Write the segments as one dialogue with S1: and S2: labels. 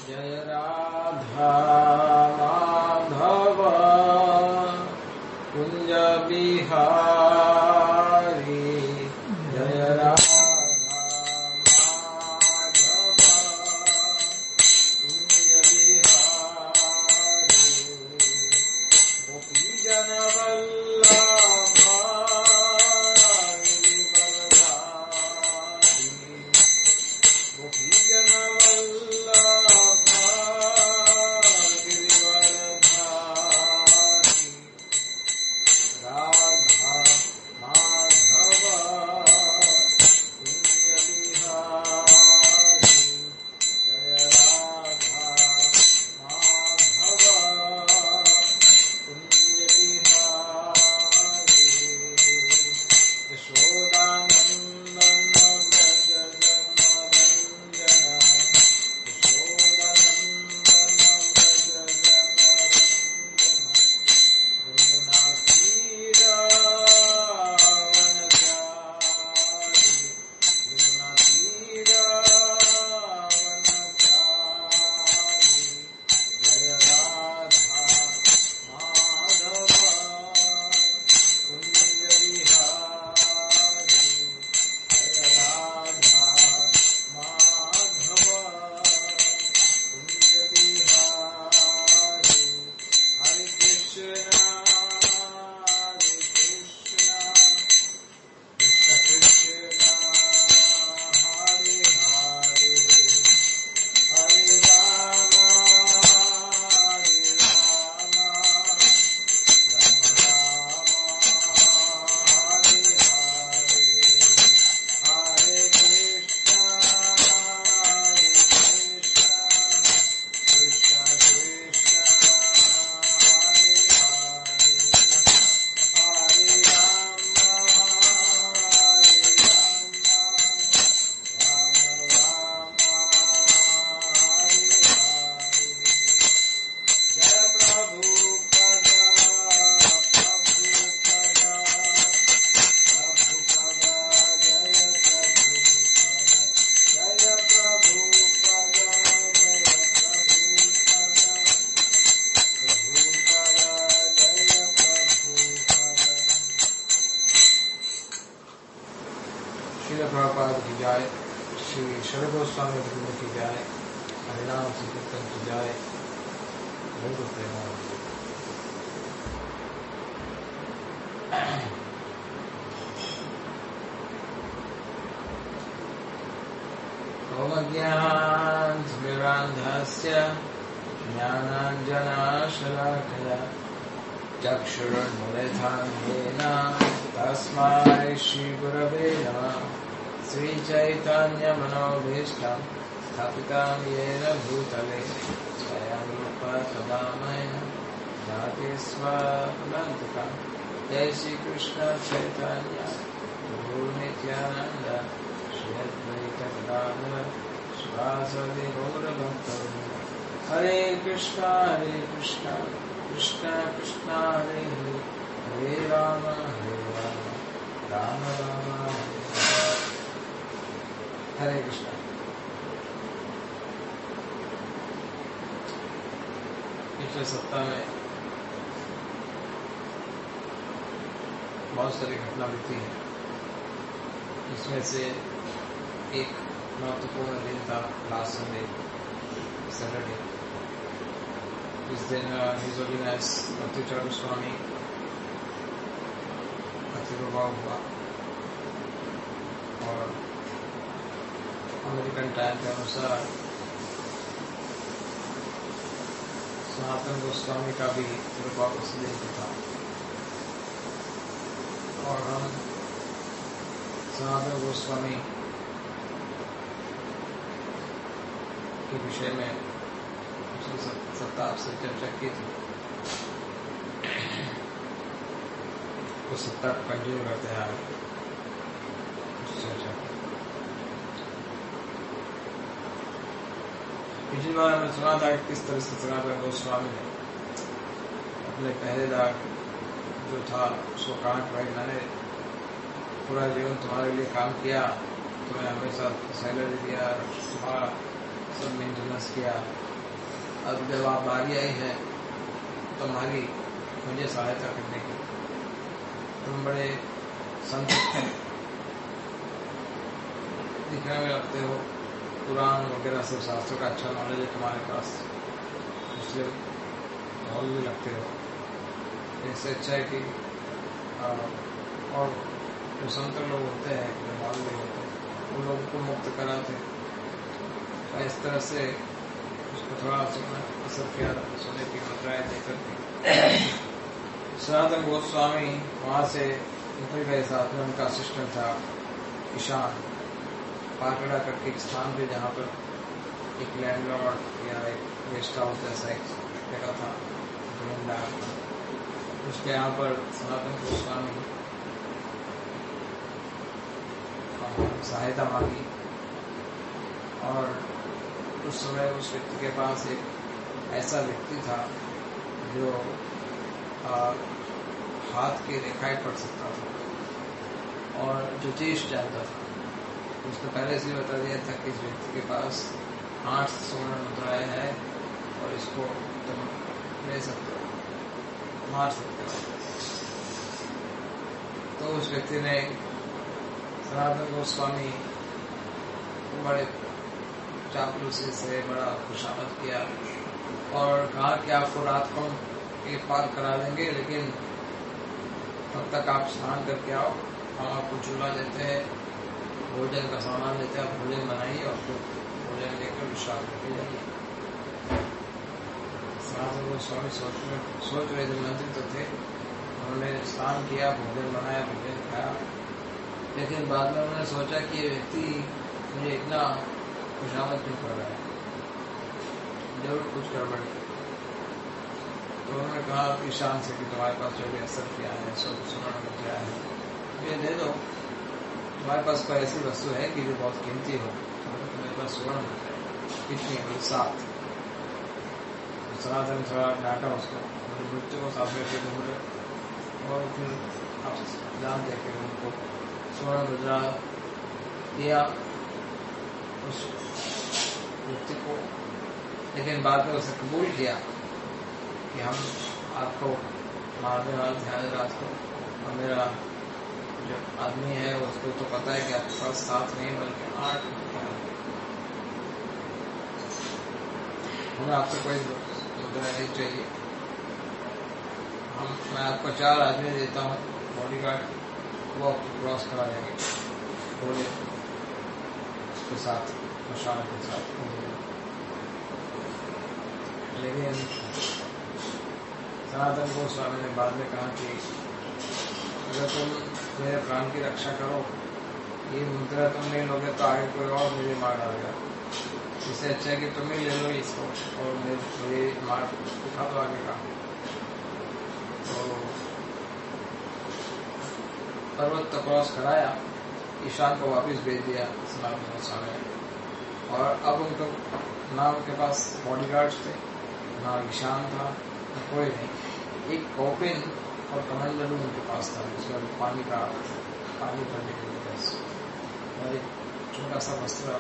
S1: जय राधा माधव कुंज बिहारी जय राधा माधव कुंज बिहारी गोपी जन वल्लभ गोपी जन ज्ञानाञ्जनशलाकया चक्षुरुन्मिलितं तस्मै श्रीगुरवे नमः। श्रीचैतन्यमनोभीष्टं स्थापितं येन भूतले स्वयं रूप सदा मह्यं ददाति स्वपदान्तिकं। जय श्रीकृष्ण चैतन्य प्रभु नित्यानन्द श्री अद्वैत गदाधर श्रीवासदि गौरभक्तवृन्द। हरे कृष्णा कृष्ण कृष्णा हरे हरे हरे राम राम राम हरे कृष्ण। पिछले सप्ताह में बहुत सारी घटना बीती है। इसमें से एक महत्वपूर्ण दिन था लास्ट संडे सैटरडे। इस दिन हिज होलीनेस भक्तिचरण स्वामी आविर्भाव हुआ और अमेरिकन टाइम के अनुसार सनातन गोस्वामी का भी आविर्भाव उस दिन था और हम सनातन गोस्वामी के विषय में सप्ताह आपसे चर्चा की थी। उस सप्ताह को कंटिन्यू करते हैं चर्चा। पिछली बार हमने सुना था कि किस तरह से सनातन गोस्वामी ने अपने पहरेदार जो था उसको कहा कि भाई मैंने पूरा जीवन तुम्हारे लिए काम किया, तुम्हें हमेशा सैलरी दिया, तुम्हारा सब मेंटेनेंस किया, अब जब आप बारी आई है तुम्हारी मुझे सहायता करने की, तुम बड़े संत दिखने में लगते हो, कुरान वगैरह सब शास्त्रों का अच्छा नॉलेज है तुम्हारे पास, इसलिए मौल भी लगते हो। इससे अच्छा है कि और जो संत लोग होते हैं जो मौल भी होते हैं उन लोगों को मुक्त कराते, इस तरह से उसको थोड़ा असर किया सोने की मुद्राएं देकर के। सनातन गोस्वामी वहां से निकल गए, साथ में उनका असिस्टेंट था ईशान, पाटड़ा करके एक स्थान पे जहाँ पर एक लैंडलॉर्ड या एक गेस्ट हाउस जैसा एक जगह था उसके यहाँ पर सनातन गोस्वामी सहायता मांगी, और उस समय उस व्यक्ति के पास एक ऐसा व्यक्ति था जो हाथ की रेखाएं पढ़ सकता था और ज्योतिष जानता था। उसने पहले से बता दिया था कि इस व्यक्ति के पास 8 स्वर्ण मुद्राएं हैं और इसको तुम ले सकते हो, मार सकते हो। तो उस व्यक्ति ने सनातन गोस्वामी बड़े चापलूसी से बड़ा खुशामद किया और कहा कि आपको रात को ये पार करा देंगे, लेकिन तब तक आप स्नान करके आओ, हम आपको चूल्हा देते हैं, भोजन का सामान देते हैं, आप भोजन बनाइए और फिर भोजन लेकर विश्राम करके जाइए। सनातन गोस्वामी सोच रहे थे, मंत्री तो थे, उन्होंने स्नान किया, भोजन बनाया, भोजन खाया, लेकिन बाद में उन्होंने सोचा कि ये व्यक्ति मुझे इतना खुशामद क्यों कर रहा है, जरूर कुछ गड़बड़ है। तो उन्होंने कहा ईशान से कि तुम्हारे पास जो भी असर किया है, सब स्वर्ण मुद्रा है, ये दे दो, तुम्हारे पास कोई ऐसी वस्तु है कि जो बहुत कीमती हो, तो मेरे पास स्वर्ण मुद्रा कितनी है, 7। सनातन थोड़ा डांटा उसको, मृत्यु को साथ में ढूंढे और फिर आप जान दे के उनको स्वर्ण मुद्रा दिया उस व्यक्ति को, लेकिन बाद में उसने कबूल किया कि हम आपको मारने वाले ध्यान रात को, और मेरा जो आदमी है उसको तो पता है कि आपके पास 7 नहीं बल्कि 8 हमें आपसे कोई मुद्रा नहीं चाहिए, मैं आपको 4 आदमी देता हूँ बॉडीगार्ड, वो आपको क्रॉस करा देंगे बोले के साथ, मशाल के साथ। लेकिन सनातन गोस्वामी ने बाद में कहा कि अगर तुम मेरे प्राण की रक्षा करो, ये मुद्रा तुम नहीं लोगे तो आगे कोई और मुझे मार डालेगा, इससे अच्छा है कि तुम ही ले लो इसको और मुझे मार उठा दो आगे का। तो पर्वत तो क्रॉस कराया, ईशान को वापस भेज दिया सनातन गोस्वामी ने, और अब उनको ना उनके पास बॉडीगार्ड्स थे, ना ईशान था, ना कोई नहीं, एक कॉपिन और कमंडलू उनके पास था, जिसमें पानी भरने के लिए बस, और एक छोटा सा वस्त्र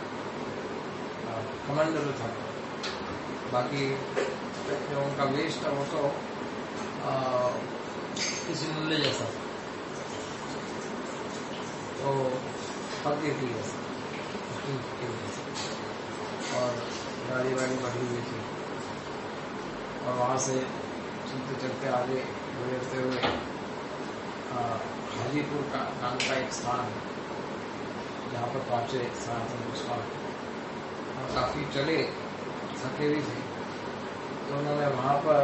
S1: कमंडलू था। बाकी जो उनका वेश था वो तो किसी मूल्य जैसा था, तो पक्के की जैसा और गाड़ी वाड़ी बढ़ी हुई थी, और वहाँ से चलते चलते आगे गुजरते हुए हाजीपुर का नाम का एक स्थान है जहाँ पर पहुँचे सनातन गोस्वामी, और काफी चले, थके भी थे, तो उन्होंने वहाँ पर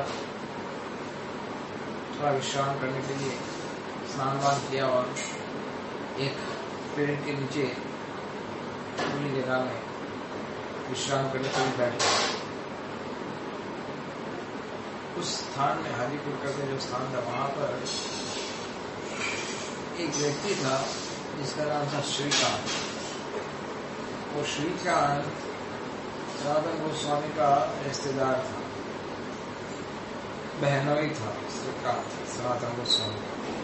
S1: थोड़ा विश्राम करने के लिए स्नान वान किया और एक पेड़ के नीचे खुली जगह में विश्राम करने के लिए बैठ गए। उस स्थान में हाजीपुर करके जो स्थान था वहां पर एक व्यक्ति था जिसका नाम था श्रीकांत। वो श्रीकांत सनातन गोस्वामी का रिश्तेदार था, बहनोई था श्रीकांत सनातन गोस्वामी,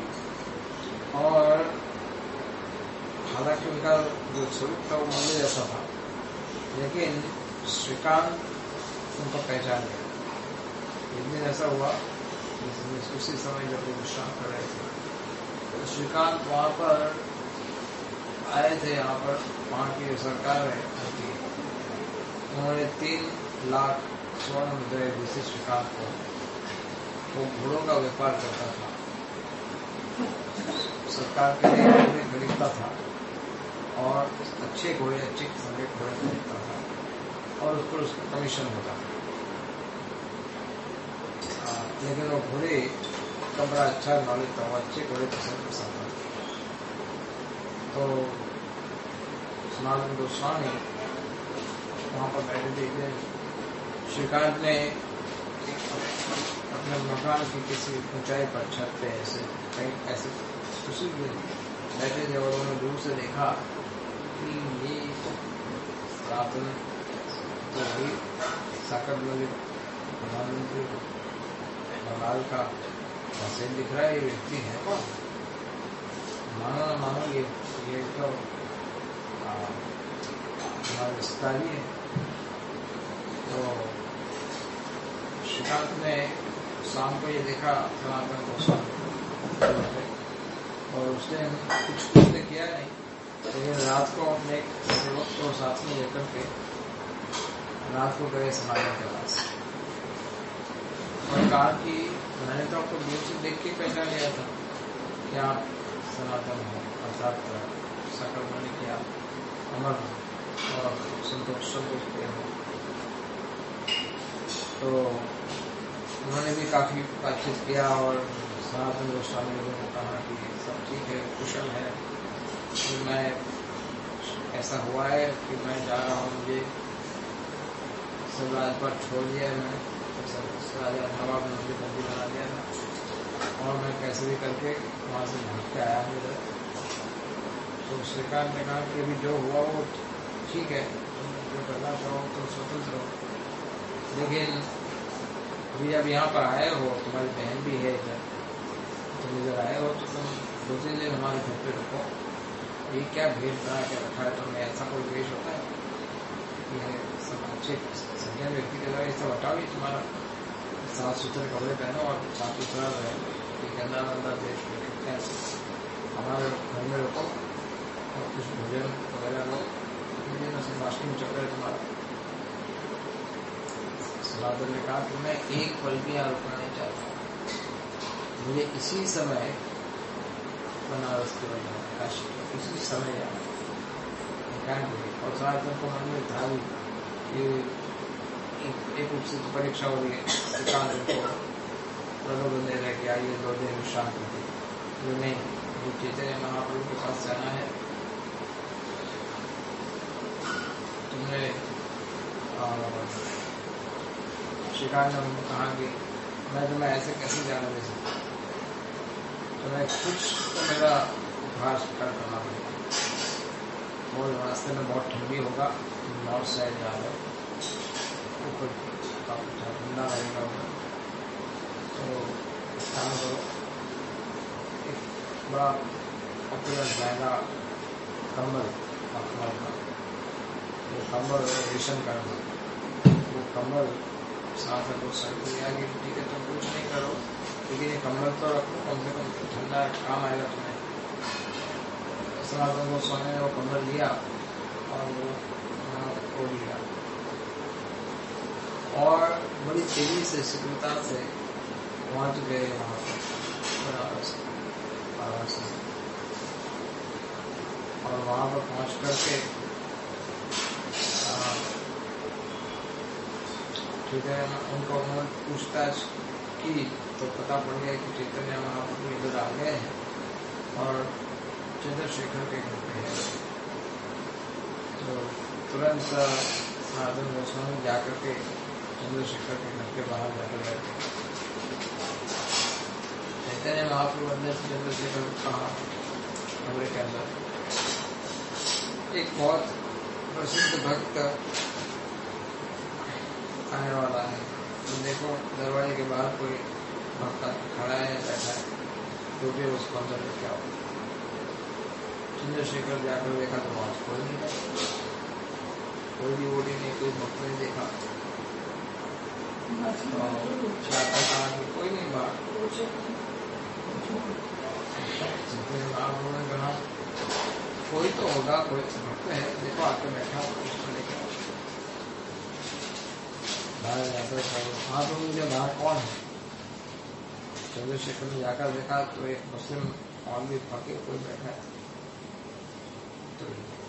S1: और हालांकि उनका जो स्वरूप था वो मंदिर जैसा था, लेकिन श्रीकांत उनको पहचान गया। एक दिन ऐसा हुआ उसी समय जब वो विश्राम कर रहे थे तो श्रीकांत वहां पर आए थे। यहाँ पर वहां की सरकार है, उन्होंने 3 लाख स्वर्ण मुद्राएं दी थी श्रीकांत को। वो घोड़ों का व्यापार करता था, सरकार के लिए घोड़े खरीदता था और अच्छे घोड़े, अच्छे किस्म के घोड़े खरीदता था और उस पर उसका कमीशन होता था। लेकिन वो घोड़े का बड़ा अच्छा नॉलेज था, वो अच्छे घोड़े पसंद कर सकता था। तो सनातन गोस्वामी वहां पर बैठे थे। श्रीकांत ने अपने मकान की किसी ऊंचाई पर छत पे ऐसे कहीं ऐसे बैठे थे और उन्होंने दूर से देखा कि ये सनातन तो वही साकट मलिक प्रधानमंत्री बंगाल का वसीम दिख रहा है। ये व्यक्ति है कौन? मानो ना मानो ये तो हमारा विस्तारी है। तो श्रीकांत ने शाम को ये देखा सनातन गोस्वामी और उसने कुछ उसने किया नहीं, लेकिन रात को अपने सेवक को साथ में लेकर के रात को गए सनातन के पास और कहा कि मैंने तो आपको दूर से देख के पहचान लिया था कि आप सनातन हो, अर्थात सकल मणि की आप अमर हो और संतोष प्रिय हो। तो उन्होंने भी काफी बातचीत किया और सनातन गोस्वामी लोगों को कहा कि सब ठीक है, कुशल है। तो मैं ऐसा हुआ है कि मैं जा रहा हूँ, मुझे सब राजपाट छोड़ दिया है, मैं राजा नवाब ने मुझे बंदी बना दिया था और मैं कैसे भी करके वहाँ से भाग के आया हूँ इधर। तो श्रीकांत ने कहा कि अभी जो हुआ वो ठीक है, तुम जो करना चाहो तो स्वतंत्र हो, लेकिन अभी जब यहाँ पर आए हो, तुम्हारी बहन भी है इधर, तुम इधर आए हो तो तुम 2-3 दिन हमारे घर पे रुको। ये क्या भेष बना के रखा है तुमने? ऐसा कोई भेष होता है? ये सब अच्छे सज्जन व्यक्ति के द्वारा ये सब हटाओ, ये तुम्हारा साफ सुथरे कपड़े पहनो और साफ सुथरा रहे। ये गंदा गंदा देश में हमारे घर में रुको और कुछ भोजन वगैरह लो, वाष्टिंग चक्र है तुम्हारा। सनातन ने कहा कि मैं एक पल भी यहाँ रुकना नहीं चाहता, मुझे इसी समय बनारस के बना काशी इसी समय जाना। और सनातन को मन में था भी एक उत्सुक परीक्षा हो रही है, श्रीकांत को प्रलोभन दे रहे कि आइए 2 दिन विश्राम करते, जो नहीं, जो चैतन्य महाप्रभु के पास जाना है। तुमने श्रीकांत ने उनको कहा कि मैं तुम्हें ऐसे कैसे जाने दे सकता, तुम्हें कुछ तो मेरा उपहार स्वीकार करना पड़ेगा। वो रास्ते में बहुत ठंडी होगा, तुम नॉर्थ साइड जा रहे हो, ऊपर काफी ठंडा रहेगा उधर। तो काम करो, एक बड़ा पॉपुलर महंगा कम्बल मखमल का, वो कम्बल रेशम का, वो कम्बल साथ है वो सर को लिया कि ठीक है तुम कुछ नहीं करो, लेकिन ये कम्बल तो रखो, कम से कम ठंडा काम आएगा तुम्हें। सनातन गोस्वामी ने वो कम्बल लिया और वो लिया और बड़ी तेजी से शीघ्रता से पहुंच गए वहां पर बनारस और वहां पर पहुंच करके ठीक है उनको उन्होंने पूछताछ की तो पता पड़ गया कि चैतन्य महाप्रभु इधर आ गए हैं और चंद्रशेखर के घर पे है। तो तुरंत सनातन गोस्वामी जाकर के चंद्रशेखर के घर के बाहर जाकर बैठे। चैतन्य महाप्रभु अंदर से चंद्रशेखर को कहा कमरे के अंदर एक बहुत प्रसिद्ध भक्त आने वाला है, तुम देखो दरवाजे के बाहर कोई भक्त खड़ा है, बैठा है, तो भी उसको अंदर लेके आओ। चंद्रशेखर जाकर देखा तो वहां कोई नहीं था, कोई भी वोटी नहीं, कोई भक्त नहीं देखा। कहा कि कोई नहीं बात। उन्होंने कहा कोई तो होगा, कोई भक्त है, देखो आके बैठा उसको लेकर बाहर जाकर। हाँ तो मुझे बाहर कौन है? चंद्रशेखर ने जाकर देखा तो एक मुस्लिम मौलवी फकीर कोई बैठा है। तो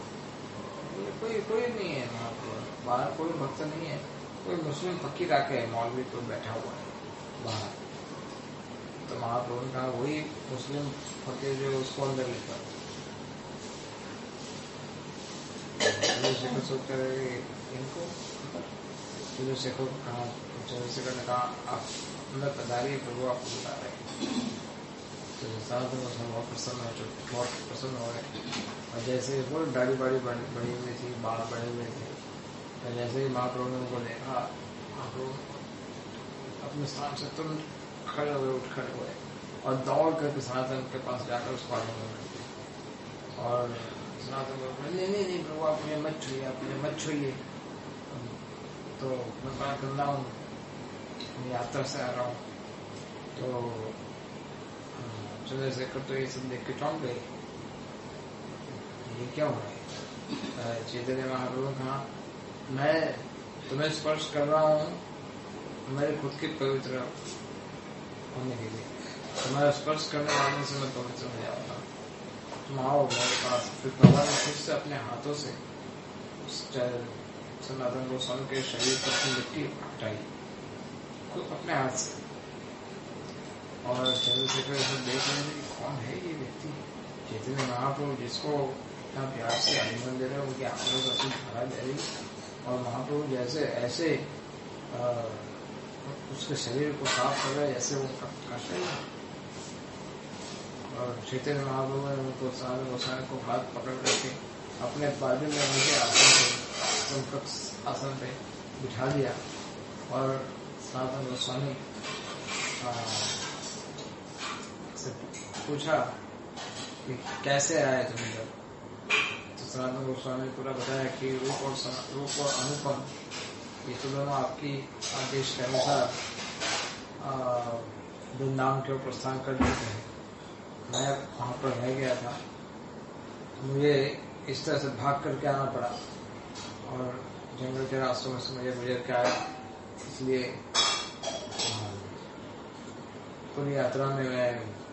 S1: कोई नहीं है वहाँ पर, बाहर कोई भक्त नहीं है, कोई मुस्लिम फकीर आके मौलवी कोई बैठा हुआ है बाहर। तो महाप्रभु ने कहा वही मुस्लिम फकीर जो उसको अंदर लेकर। चंद्रशेखर सोचते रहे इनको, चंद्रशेखर ने कहा आप अंदर पधारिए, प्रभु आपको बुला रहे हैं। तो साथ में उसमें बहुत प्रसन्न हो गए। और जैसे वो दाढ़ी बाड़ी बढ़ी हुई थी, बाल बढ़े हुए थे, तो जैसे ही महाप्रभु ने उनको देखा, महाप्रभु अपने स्थान से तुरंत खड़े हुए, उठ खड़े हुए और दौड़ करके सनातन के पास जाकर उसको आलिंगन करते। और सनातन को नहीं प्रभु आप मुझे मत छूइए, आप मुझे मत छूइए। तो मैं बात कर रहा हूँ, यात्रा से आ रहा हूँ। तो चंद्रशेखर तो ये सब देख के चौंक गए, ये क्या हो रहा है? चैतन्य महाप्रभु ने कहा मैं तुम्हें स्पर्श कर रहा हूँ मेरे खुद के पवित्र होने के लिए, तुम्हारा स्पर्श करने वाले से मैं पवित्र हो जाऊंगा, तुम आओ मेरे पास। फिर भगवान ने खुद से अपने हाथों से सनातन गोस्वामी के शरीर पर की मिट्टी हटाई खुद अपने हाथ से। और चंद्रशेखर सब देख रहे थे कि कौन है ये व्यक्ति, चैतन्य महाप्रभु जिसको इतना प्यार से आलिंगन दे रहे हैं, उनकी आंखों से अपनी धारा दे रही, और महाप्रभु जैसे ऐसे उसके शरीर को साफ कर रहे जैसे वो कष्ट है। और चैतन्य महाप्रभु ने उनको सनातन गोस्वामी को हाथ पकड़ करके अपने बाजू में उनके आसन पे बिठा दिया। और सनातन गोस्वामी से पूछा कि कैसे आए तुम इधर? तो सनातन गोस्वामी ने पूरा बताया कि रूप और अनुपम ये तो दोनों आपकी आदेश के अनुसार वृंदावन के प्रस्थान कर देते हैं। मैं वहां पर रह गया था, मुझे इस तरह से भाग करके आना पड़ा और जंगल के रास्तों में से मुझे गुजर के आया, इसलिए पूरी यात्रा में मैं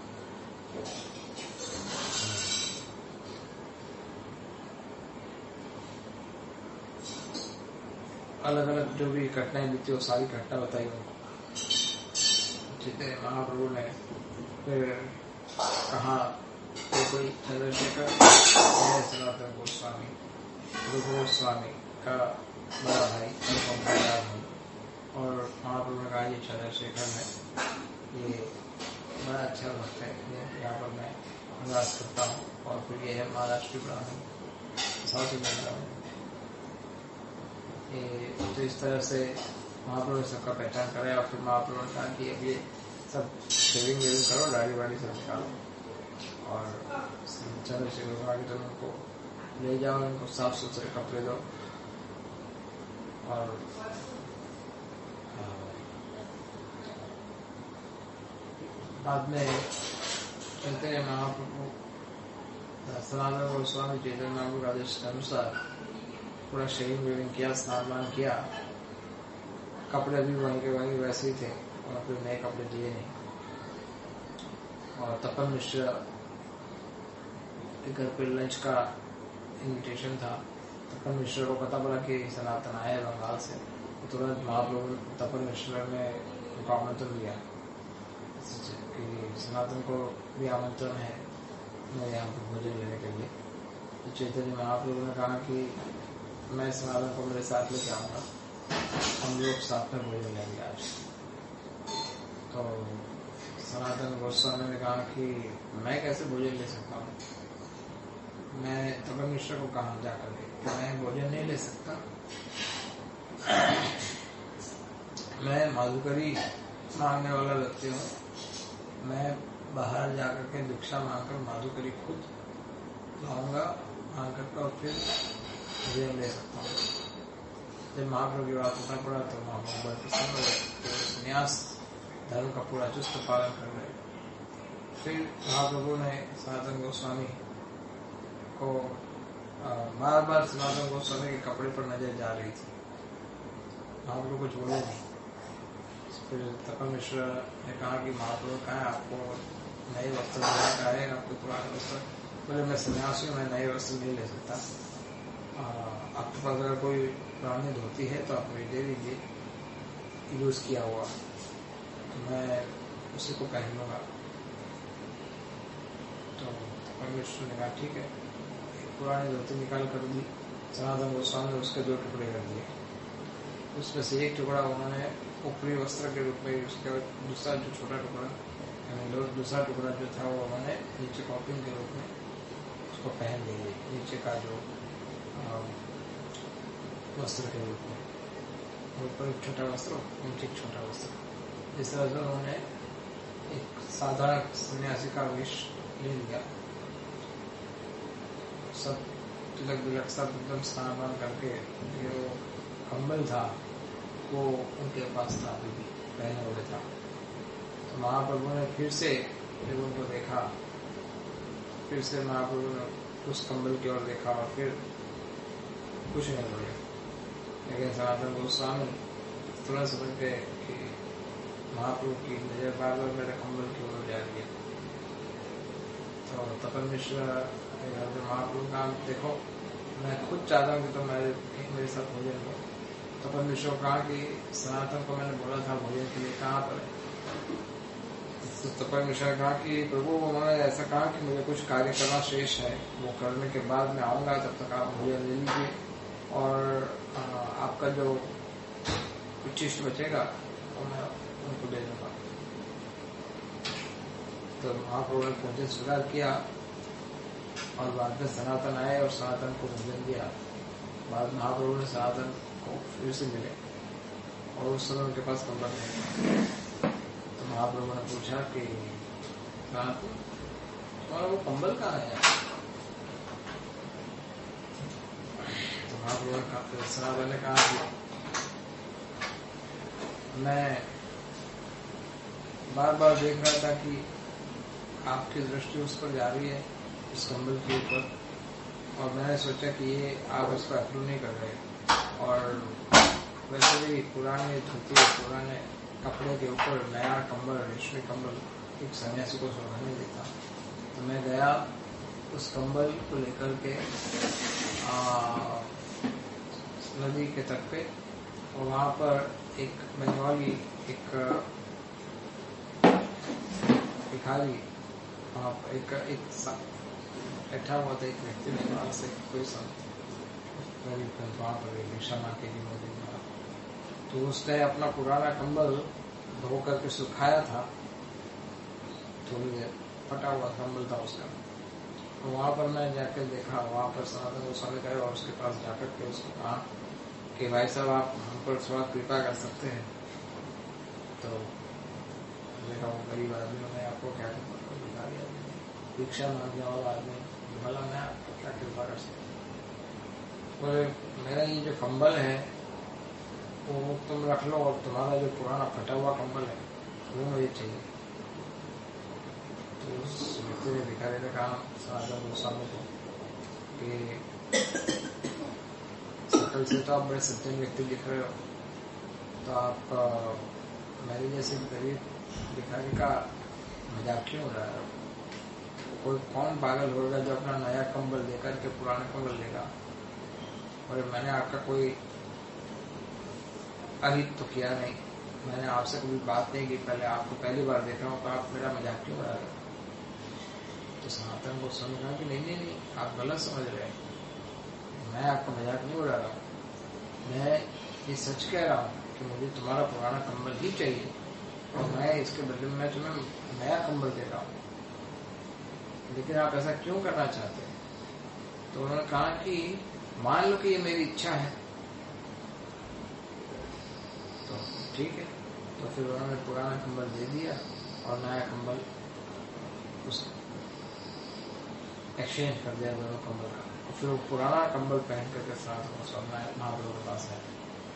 S1: अलग अलग जो भी घटनाएं बीती वो सारी घटना बताई उनको। चैतन्य महाप्रभु ने फिर कहा कि कोई चंद्रशेखर सनातन गोस्वामी गोस्वामी का बड़ा भाई अनुपम का बड़ा भाई। और महाप्रभु ने कहा ये चंद्रशेखर है, ये बड़ा अच्छा भक्त है, यहाँ पर मैं निवास करता हूँ। और फिर ये है महाराष्ट्र ब्राह्मण, साउथ इंडियन ब्राह्मण। तो इस तरह से महाप्रभु ने सबका पहचान कराया। और फिर महाप्रभु ने कहा कि अब ये सब शेविंग करो, दाढ़ी वाड़ी सब निकालो और चंद्रशेखर को आगे तुम उनको ले जाओ, उनको साफ सुथरे कपड़े दो। और बाद में चैतन्य महाप्रभु सनातन गोस्वामी चैतन्य महाप्रभु आदेश के अनुसार पूरा शेविंग किया, स्नान किया, कपड़े भी वहीं के वहीं वैसे ही थे और फिर नए कपड़े दिए नहीं। और तपन मिश्र के घर पे लंच का इनविटेशन था। तपन मिश्र को पता पड़ा कि सनातन आए बंगाल से, तो तुरंत महाप्रभु तपन मिश्र ने उनको आमंत्रण दिया कि सनातन को भी आमंत्रण है मैं यहाँ पर भोजन लेने के लिए। तो चैतन्य महाप्रभु ने कहा कि मैं सनातन को मेरे साथ लेके आऊँगा, हम लोग साथ में भोजन लेंगे आज। तो सनातन गोस्वामी ने कहा कि मैं कैसे भोजन ले सकता हूँ, मैं तपन मिश्र को कहा जाकर के मैं भोजन नहीं ले सकता, मैं माधुकरी मांगने वाला व्यक्ति हूँ, मैं बाहर जाकर के भिक्षा मांगकर माधुकरी खुद लाऊंगा, मांग करके और फिर भोजन ले सकता हूँ। जब महाप्रभु की बात उतना पड़ा तो महाप्रभु बड़े प्रसन्न हुए, तो संन्यास धर्म का पूरा चुस्त पालन कर रहे। फिर महाप्रभु ने सनातन गोस्वामी को बार बार सनातन गोस्वामी के कपड़े पर नजर जा रही थी, महाप्रभु कुछ बोले नहीं। फिर तपन मिश्र ने कहा कि महाप्रभु कहाँ है, आपको नए वस्त्र देने का है, आपको पुराने वस्त्र? बोले मैं सन्यासी हूँ, मैं नए वस्त्र नहीं ले सकता, आपके पास अगर कोई पुरानी धोती है तो आप मुझे दे दीजिए, यूज किया हुआ, तो मैं उसी को पहन लूंगा। तो तपन मिश्र ने कहा ठीक है, पुरानी धोती निकाल कर दी। सनातन गोस्वामी ने उसके 2 टुकड़े कर दिए, उसमें से एक टुकड़ा उन्होंने ऊपरी वस्त्र के रूप में यूज किया, दूसरा जो छोटा टुकड़ा, दूसरा टुकड़ा जो था वो उन्होंने नीचे कॉपिंग के रूप में उसको पहन लिए, नीचे का जो वस्त्र के रूप में, ऊपर एक छोटा वस्त्र, नीचे एक छोटा वस्त्र। इस तरह से उन्होंने एक साधारण सन्यासी का वेश ले लिया। सब तिलक बिलक सब एकदम स्नान करके, जो कंबल था वो उनके पास था, अभी भी पहने हुए था। तो महाप्रभु ने फिर से जब उनको देखा, फिर से महाप्रभु ने उस कंबल की ओर देखा और फिर कुछ नहीं बोले। लेकिन सनातन गोस्वामी तुरंत समझ गए कि महाप्रभु की नजर बार बार मेरे कंबल की ओर जा रही है। तो तपन मिश्र महाप्रभु का देखो, मैं खुद चाहता हूँ कि तुम मेरे साथ भोजन करो। तपन मिश्र को कहा कि सनातन को मैंने बोला था भोजन के लिए, कहाँ पर है? तो तपन मिश्र ने कहा कि प्रभु उन्होंने ऐसा कहा कि मुझे कुछ कार्य करना शेष है, वो करने के बाद मैं आऊंगा, तब तक आप भोजन ले लीजिए और आपका जो उच्चिष्ट बचेगा वो मैं उनको दे दूंगा। तो महाप्रभु ने भोजन स्वीकार किया और बाद में सनातन आए और सनातन को भोजन दिया। बाद महाप्रभु ने सनातन को फिर से मिले और उस समय उनके पास कंबल नहीं। तो महाप्रभु ने पूछा कि तुम्हारा वो कंबल कहाँ है? तो महाप्रभु ने कहा, सनातन ने कहा कि मैं बार बार देख रहा था कि आपकी दृष्टि उस पर जा रही है, उस कंबल के ऊपर, और मैंने सोचा कि ये आप उसको अप्रूव नहीं कर रहे, और वैसे भी पुराने धोती, पुराने कपड़े के ऊपर नया कंबल, रेशमी कंबल एक सन्यासी को शोभा नहीं देता। तो मैं गया उस कंबल को लेकर के नदी के तट पे, और वहाँ पर एक बंगाली, एक भिखारी, एक बैठा हुआ था, एक व्यक्ति ने वहां से कोई वहाँ पर भिक्षा मांगे की मोदी द्वारा। तो उसने अपना पुराना कंबल धो करके सुखाया था, थोड़ी देर फटा हुआ कंबल था उसका। तो वहां पर मैं जाकर देखा, वहां पर सनातन गोस्वामी गए और उसके पास जाकर के उसको कहा कि भाई साहब आप हम पर थोड़ा कृपा कर सकते हैं। तो देखा वो गरीब आदमी, मैं आपको क्या भिक्षा मांगने वाला आदमी, भला मैं आपको क्या कृपा कर सकता हूँ? बोले मेरा ये जो कंबल है वो तुम रख लो, और तुम्हारा जो पुराना फटा हुआ कंबल है वो मुझे चाहिए। तो उस व्यक्ति ने भिखारी ने कहा सनातन गोस्वामी को कि सकल से तो आप बड़े सज्जन व्यक्ति दिख रहे हो, तो आप मेरे जैसे गरीब भिखारी का मजाक क्यों उड़ा रहे हो? कोई कौन पागल होगा जो अपना नया कंबल लेकर के पुराना कंबल लेगा? और मैंने आपका कोई अहित तो किया नहीं, मैंने आपसे कभी बात नहीं की, पहले आपको पहली बार देख रहा हूँ, तो आप मेरा मजाक क्यों उड़ा रहे हो? तो सनातन को समझा कि नहीं नहीं नहीं, आप गलत समझ रहे हैं, मैं आपका मजाक नहीं उड़ा रहा हूँ, मैं ये सच कह रहा हूँ कि मुझे तुम्हारा पुराना कंबल ही चाहिए, और मैं इसके बदले में मैं तुम्हें नया कंबल दे रहा हूँ, लेकिन आप ऐसा क्यों करना चाहते हैं? तो उन्होंने कहा कि मान लो कि ये मेरी इच्छा है, तो ठीक है। तो फिर उन्होंने पुराना कंबल दे दिया और नया कंबल उस एक्सचेंज कर दिया दोनों कंबल का। और फिर वो पुराना कंबल पहन करके साथ महाप्रभु के पास आया।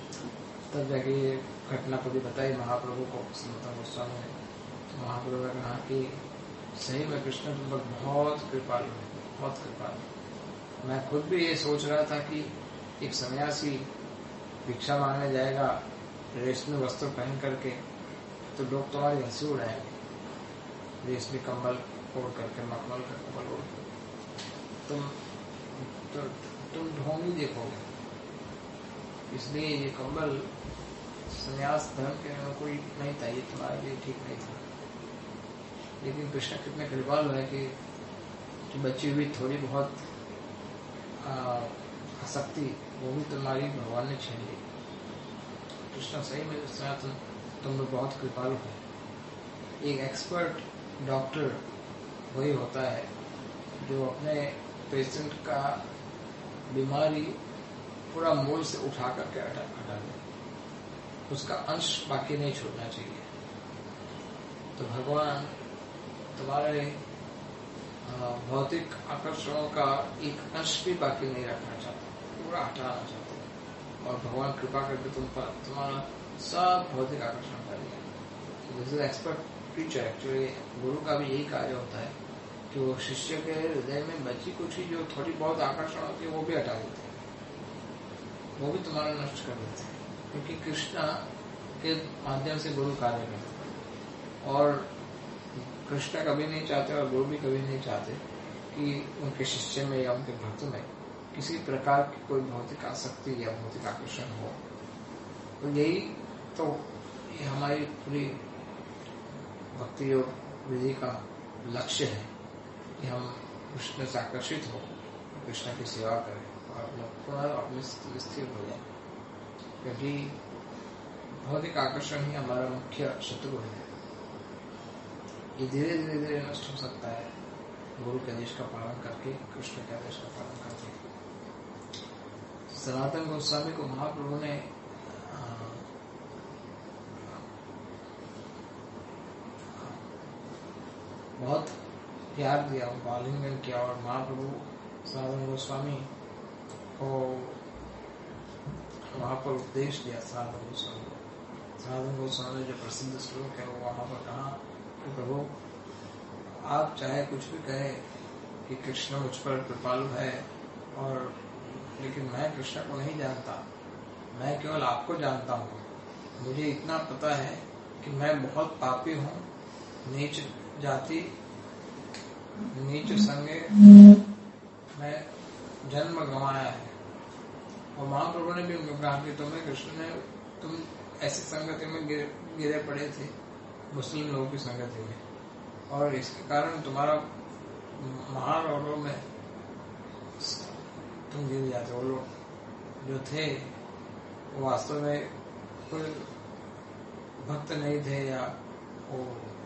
S1: तब जाके ये घटना कभी बताई महाप्रभु को सनातन गोस्वामी ने। तो महाप्रभु ने कहा कि सही में कृष्ण तुम पर बहुत कृपालु है, बहुत कृपालु। मैं खुद भी ये सोच रहा था कि एक सन्यासी भिक्षा मांगने जाएगा रेशमी वस्त्र पहन करके तो लोग तुम्हारी हंसी उड़ाएंगे, रेशमी कंबल ओढ़ करके, मखमल का कंबल ओढ़ करके तुम ढोंगी देखोगे। इसलिए ये कंबल संन्यास धर्म के में कोई नहीं था, ये तुम्हारे लिए ठीक नहीं था। लेकिन कृष्ण कितने कृपालु है कि बची हुई थोड़ी बहुत आसक्ति वो भी तुम्हारी भगवान ने छीन ली। कृष्ण सही में सनातन तुम लोग बहुत कृपालु हो। एक एक्सपर्ट डॉक्टर वही होता है जो अपने पेशेंट का बीमारी पूरा मूल से उठा करके हटा दे, उसका अंश बाकी नहीं छोड़ना चाहिए। तो भगवान तुम्हारे भौतिक आकर्षणों का एक अंश भी बाकी नहीं रखना चाहते, पूरा हटाना चाहते। और भगवान कृपा करके तुम पर तुम्हारा सब भौतिक आकर्षण कर दिया। This is expert teacher. Actually गुरु का भी यही कार्य होता है कि वो शिष्य के हृदय में बची कुछ ही जो थोड़ी बहुत आकर्षण होती है वो भी हटा देते हैं, वो भी तुम्हारा नष्ट कर देते हैं। क्योंकि कृष्ण के माध्यम से गुरु कार्य करते हैं और कृष्ण कभी नहीं चाहते और गुरु भी कभी नहीं चाहते कि उनके शिष्य में या उनके भक्त में किसी प्रकार की कोई भौतिक आसक्ति या भौतिक आकर्षण हो। तो यही तो ये हमारी पूरी भक्ति योग विधि का लक्ष्य है कि हम कृष्ण से आकर्षित हो, कृष्ण की सेवा करें और अपने स्थिर हो जाए। क्योंकि भौतिक आकर्षण ही हमारा मुख्य शत्रु है। ये धीरे धीरे नष्ट हो सकता है गुरु के आदेश का पालन करके, कृष्ण के आदेश का पालन करके। सनातन गोस्वामी को महाप्रभु ने बहुत प्यार दिया, उनको आलिंगन किया और महाप्रभु सनातन गोस्वामी को वहां पर उपदेश दिया। सनातन गोस्वामी ने जो प्रसिद्ध श्लोक है वो वहां पर कहा कि प्रभु आप चाहे कुछ भी कहे कि कृष्ण मुझ पर कृपालु है, और लेकिन मैं कृष्ण को नहीं जानता, मैं केवल आपको जानता हूँ। मुझे इतना पता है कि मैं बहुत पापी हूँ, नीच जाति, नीच संगे मैं जन्म गंवाया है। और महाप्रभु ने भी उनको कहा कि तुम्हें कृष्ण ने, तुम ऐसी संगति में गिरे पड़े थे, मुस्लिम लोगों की संगति में, और इसके कारण तुम्हारा महारोलों में तुम गिर जाते। वो लोग जो थे वो वास्तव में कोई भक्त नहीं थे या वो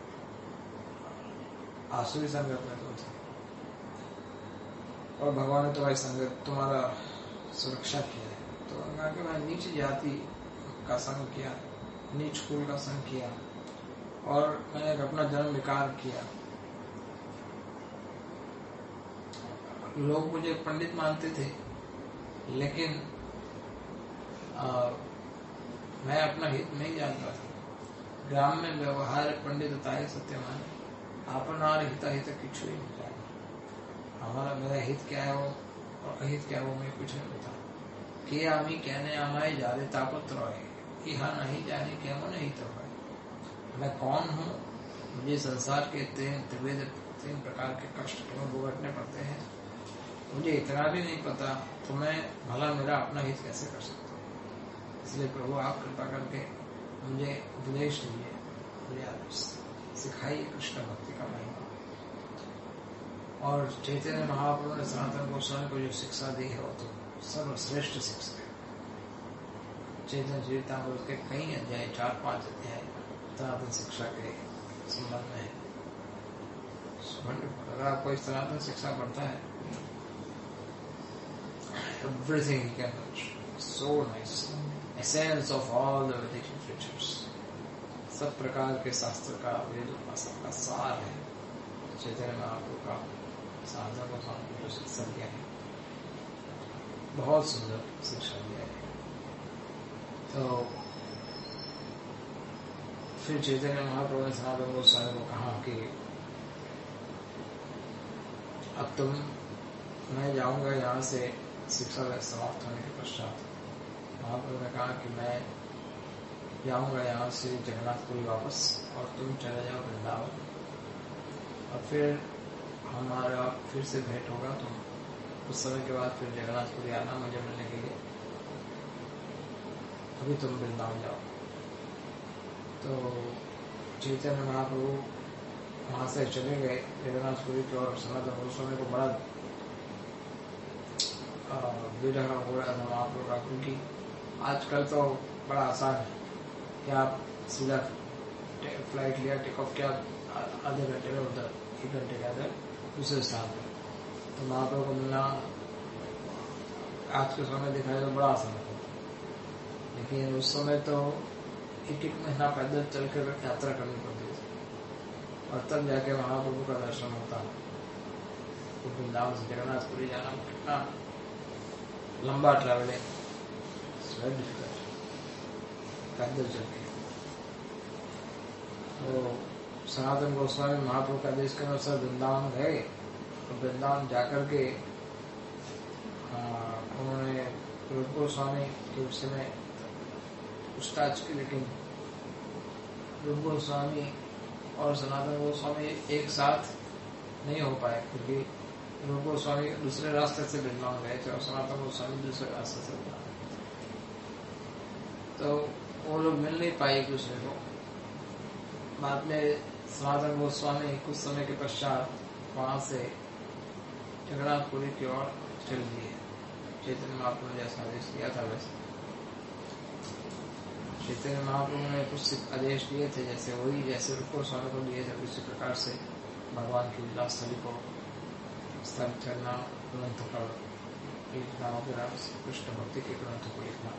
S1: आसुरी संगत में तो थे, और भगवान ने तुम्हारी संगत, तुम्हारा सुरक्षा किया है। तो कहा कि मैं नीच जाति का संग किया, नीच कुल का संग किया, और मैंने अपना जन्म बेकार किया। लोग मुझे पंडित मानते थे, लेकिन मैं अपना हित नहीं जानता था। ग्राम में व्यवहार पंडितताय सत्यमान, आपनार हिताहित किछु ही नहीं जाना। हमारा मेरा हित क्या है वो और अहित क्या है वो मैं कुछ नहीं पता। कि आमी कहने आमाय जादे तापत रहे, कि हाँ नहीं जाने क्या वो नहीं तो है। मैं कौन हूँ, मुझे संसार के तीन प्रकार के कष्ट क्यों भुगतने पड़ते हैं, मुझे इतना भी नहीं पता, तो मैं भला मेरा अपना हित कैसे कर सकता हूँ। इसलिए प्रभु आप कृपा करके मुझे उपदेश दीजिए, मुझे सिखाइए कृष्ण भक्ति का महिमा। और चैतन्य महाप्रभु ने सनातन गोस्वामी को जो शिक्षा दी है वो तो सर्वश्रेष्ठ शिक्षा है। चैतन्य चरितामृत के कई अध्याय, 4-5 अध्याय सनातन शिक्षा के संबंध में है। अगर आप कोई सनातन शिक्षा पढ़ता है, everything he can touch, so nice, essence of all the Vedic literatures, सब प्रकार के शास्त्र का, वेद उपासना का सार है चैतन्य महाप्रभु का सनातन गोस्वामी को जो शिक्षा दिया है, बहुत सुंदर शिक्षा दिया है। तो फिर चैतन्य महाप्रभु ने सनातन गोस्वामी को कहा कि अब मैं जाऊंगा यहाँ से शिक्षा समाप्त होने के पश्चात। महाप्रभु ने कहा कि मैं जाऊंगा यहाँ से जगन्नाथपुरी वापस और तुम चले जाओ वृंदावन, और फिर हमारा फिर से भेंट होगा। तुम उस समय के बाद फिर जगन्नाथपुरी आना मुझे मिलने के लिए, अभी तुम वृंदावन जाओ। तो चैतन्य महाप्रभु वहां से चले गए जगन्नाथपुरी की ओर। सनातन गोस्वामी को बड़ा विरह हो रहा था महाप्रभु का, क्योंकि आजकल तो बड़ा आसान है कि आप सीधा फ्लाइट लिया, टेक ऑफ किया, आधे घंटे में उधर, 1 घंटे के अंदर दूसरे स्थान पर। तो महाप्रभु को मिलना आज के समय दिखाया तो बड़ा आसान है, लेकिन उस समय तो 1-1 महीना पैदल चल कर यात्रा करनी पड़ती थी, और तब जाके महाप्रभु का दर्शन होता। तो वृंदावन से जगन्नाथपुरी जाना कितना लंबा ट्रैवलिंग, वेरी डिफिकल्ट, पैदल चल के। तो सनातन गोस्वामी महाप्रभु का आदेश के अनुसार वृंदावन गए, और वृंदावन जाकर के उन्होंने रूप गोस्वामी के विषय में पूछताछ की, लेकिन रूप गोस्वामी और सनातन गोस्वामी एक साथ नहीं हो पाए, क्योंकि रूप गोस्वामी दूसरे रास्ते से वृंदावन गए थे और सनातन गोस्वामी दूसरे रास्ते से वृंदावन। तो वो लोग मिल नहीं पाए एक दूसरे को। बाद में सनातन गोस्वामी कुछ समय के पश्चात वहां से जगन्नाथपुरी की ओर चल दिए। चैतन्य महाप्रभु ने जैसा आदेश दिया था वैसे चैतन्य महाप्रभु ने कुछ आदेश दिए थे, जैसे रूप गोस्वामी को दिए थे, उसी प्रकार से भगवान की लीलास्थली को स्थापित करना, ग्रंथों का लिखना वगैरह, कृष्ण भक्ति के ग्रंथों को लिखना।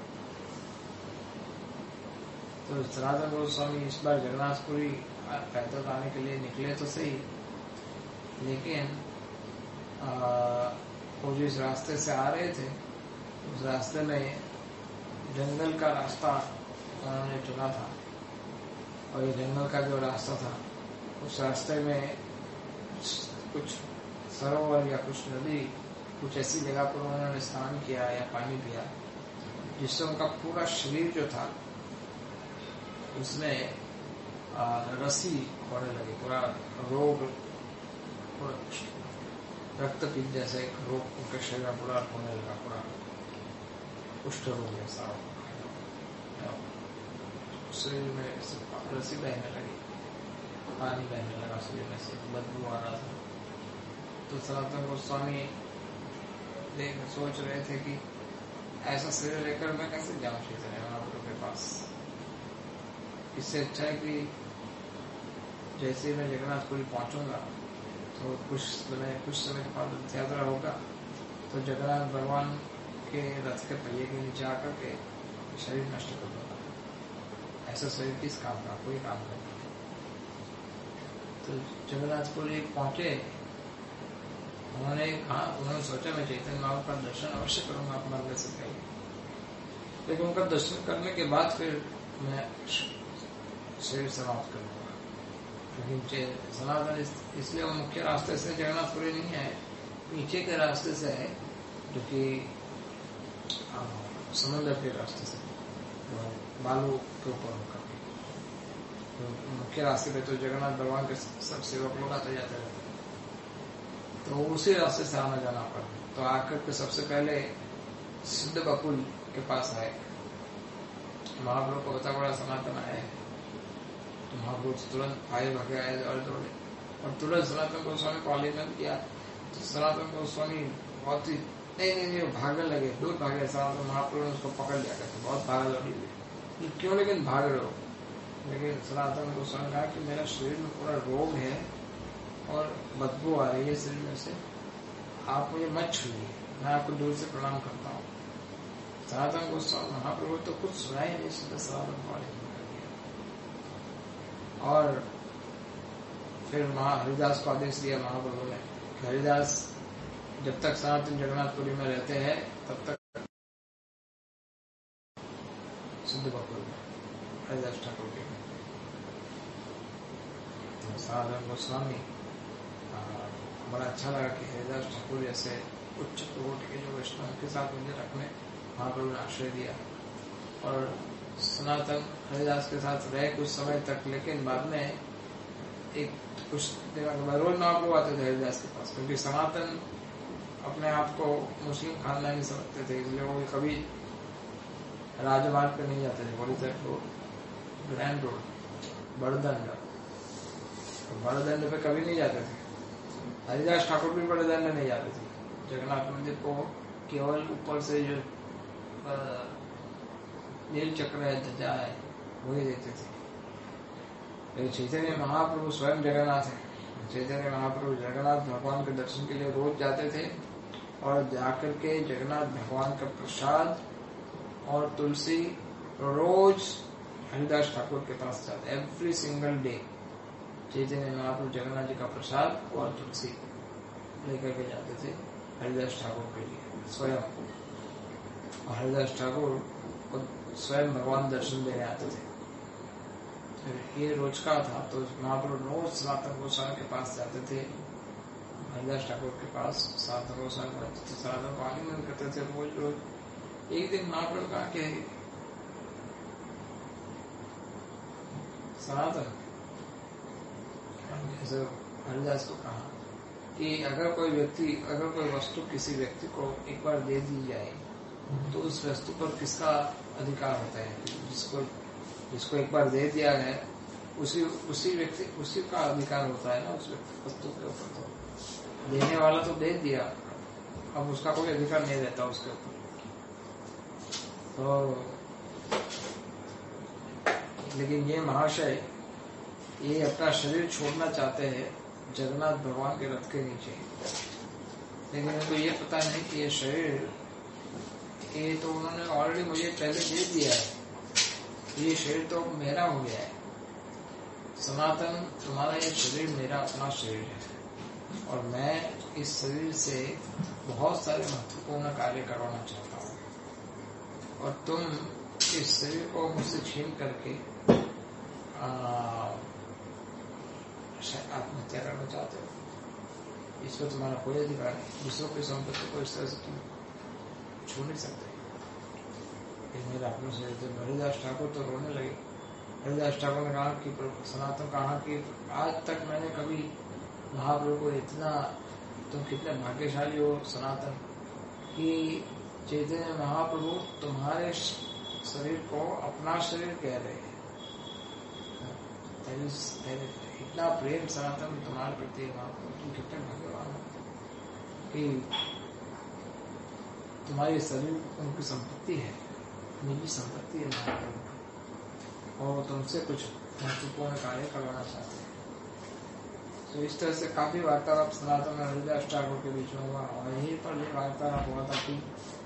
S1: तो सनातन गोस्वामी इस बार जगन्नाथपुरी पैदल आने के लिए निकले तो सही, लेकिन वो जिस रास्ते से आ रहे थे उस रास्ते में जंगल का रास्ता उन्होंने चुना था, और ये जंगल का जो रास्ता था उस रास्ते में कुछ सरोवर या कुछ नदी, कुछ ऐसी जगह पर उन्होंने स्नान किया या पानी पिया, जिससे उनका पूरा शरीर जो था उसमें रसी होने लगी, पूरा रोग, रक्तपित्त जैसे एक रोग उनके शरीर में पूरा होने लगा, पूरा कुष्ठ रोग जैसा शरीर में रसी बहने लगी, पानी बहने लगा शरीर में से, बदबू आ रहा था। तो सनातन गोस्वामी सोच रहे थे कि ऐसा शरीर लेकर मैं कैसे जाऊं चैतन्य महाप्रभु के पास। इससे अच्छा है कि जैसे मैं जगन्नाथपुरी पहुंचूंगा तो कुछ समय के बाद रथ यात्रा होगा, तो जगन्नाथ भगवान के रथ के पहिए के नीचे आकर के शरीर नष्ट कर दूंगा। ऐसा शरीर किस काम का, कोई काम का नहीं। तो जगन्नाथपुरी पहुंचे, उन्होंने सोचा मैं चैतन्य महाप्रभु का दर्शन अवश्य करूंगा अपना मरने से पहले, लेकिन उनका दर्शन करने के बाद फिर मैं शरीर समाप्त करूंगा। लेकिन सनातन इसलिए वो मुख्य रास्ते से जगन्नाथपुरी नहीं है, नीचे के रास्ते से है, जो कि समुद्र के रास्ते से, बालू के ऊपर होकर। तो मुख्य रास्ते पे तो जगन्नाथ भगवान के सब सेवक लोग आते जाते रहते, तो उसी रास्ते से आना जाना पड़ा। तो आकर के सबसे पहले सिद्ध बकुल के पास आए, महाप्रभु को बता बड़ा सनातन आए, तो महाप्रभु तुरंत आए, भागे आए और दौड़े, और तुरंत सनातन गोस्वामी को आलिंगन किया। तो सनातन गोस्वामी बहुत ही नहीं भागने लगे, दूर भागे। सनातन महाप्रभु ने उसको पकड़ लिया, कहते बहुत भागा दौड़ी हुई, क्यों लेकिन भाग रहे हो। लेकिन सनातन गोस्वामी कहा कि मेरा शरीर में पूरा रोग है और बदबू आ रही है शरीर में से, आप मुझे मत छूइए, मैं आपको दूर से प्रणाम करता हूँ। सनातन गोस्वामी महाप्रभु तो कुछ सुना ही नहीं, सीधे सनातन को आलिंगन कर दिया। और फिर हरिदास को आदेश दिया महाप्रभु ने कि हरिदास जब तक सनातन जगन्नाथपुरी में रहते हैं तब तक सिद्ध बकुल में, हरिदास ठाकुर के। सनातन गोस्वामी बड़ा अच्छा लगा कि हरिदास ठाकुर जैसे उच्च कोटि के जो वैष्णव के साथ मुझे रखने महाप्रभु ने आश्रय दिया। और सनातन हरिदास के साथ रहे कुछ समय तक, लेकिन बाद में एक कुछ दिनों के बाद रोज महाप्रभु आते थे हरिदास के पास, क्योंकि सनातन अपने आप को मुस्लिम खानदानी समझते थे, इसलिए वो कभी राजमार्ग पे नहीं जाते थे। बॉलीसैट रोड, ग्रैंड रोड, बड़दंड पे कभी नहीं जाते थे। हरिदास ठाकुर भी बड़दंड नहीं जाते थे। जगन्नाथ मंदिर को केवल ऊपर से जो नील चक्र है, ध्वजा है, वही देते थे। लेकिन चैतन्य महाप्रभु स्वयं जगन्नाथ है। चैतन्य महाप्रभु जगन्नाथ भगवान के दर्शन के लिए रोज जाते थे, और जाकर के जगन्नाथ भगवान का प्रसाद और तुलसी रोज हरिदास ठाकुर के पास जाते। Every single day Chaitanya Mahaprabhu Jagannath ji का प्रसाद और तुलसी लेकर के जाते थे हरिदास ठाकुर के लिए स्वयं। और हरिदास ठाकुर स्वयं भगवान दर्शन देने आते थे। ये रोज का था, तो महाप्रभु रोज सनातन गोस्वामी के पास जाते थे, हरिदास ठाकुर के पास सनातन गोस्वामी रहते थे, सनातन को आलिंगन करते थे रोज रोज। एक दिन महाप्रभु कहा कि सनातन हरिदास को कहा कि अगर कोई वस्तु किसी व्यक्ति को एक बार दे दी जाए, तो उस वस्तु पर किसका अधिकार होता है? जिसको एक बार दे दिया है, उसी का अधिकार होता है ना उस वस्तु के ऊपर। तो देने वाला तो दे दिया, अब उसका कोई अधिकार नहीं रहता उसके ऊपर। तो लेकिन ये महाशय ये अपना शरीर छोड़ना चाहते हैं जगन्नाथ भगवान के रथ के नीचे, लेकिन उनको ये पता नहीं कि ये शरीर ये तो उन्होंने ऑलरेडी मुझे पहले दे दिया है, ये शरीर तो मेरा हो गया है। सनातन, तुम्हारा ये शरीर मेरा अपना शरीर है, और मैं इस शरीर से बहुत सारे महत्वपूर्ण कार्य करवाना चाहता हूँ, और तुम इस शरीर को मुझसे छीन करके आत्महत्या करना चाहते हो। इस पर तुम्हारा कोई अधिकार नहीं। दूसरों की संपत्ति को इस तरह से तुम छू नहीं सकते। मेरा अपना शरीर। जब हरिदास ठाकुर तो रोने लगे। हरिदास ठाकुर ने कहा कि सनातन कहा कि आज तक मैंने कभी महाप्रभु को इतना, तुम कितने भाग्यशाली हो सनातन, कि चैतन्य महाप्रभु तुम्हारे शरीर को अपना शरीर कह रहे हैं। इतना प्रेम सनातन तुम्हारे प्रति महाप्रभु, तुम कितने भाग्यवान हो कि तुम्हारी शरीर उनकी संपत्ति है, निजी संपत्ति है महाप्रभु, और तुमसे कुछ महत्वपूर्ण कार्य करवाना चाहते हैं। तो इस तरह से काफी वार्तालाप सनातन और हरिदास ठाकुर के बीच में हुआ, और यहीं पर ये वार्तालाप हुआ था कि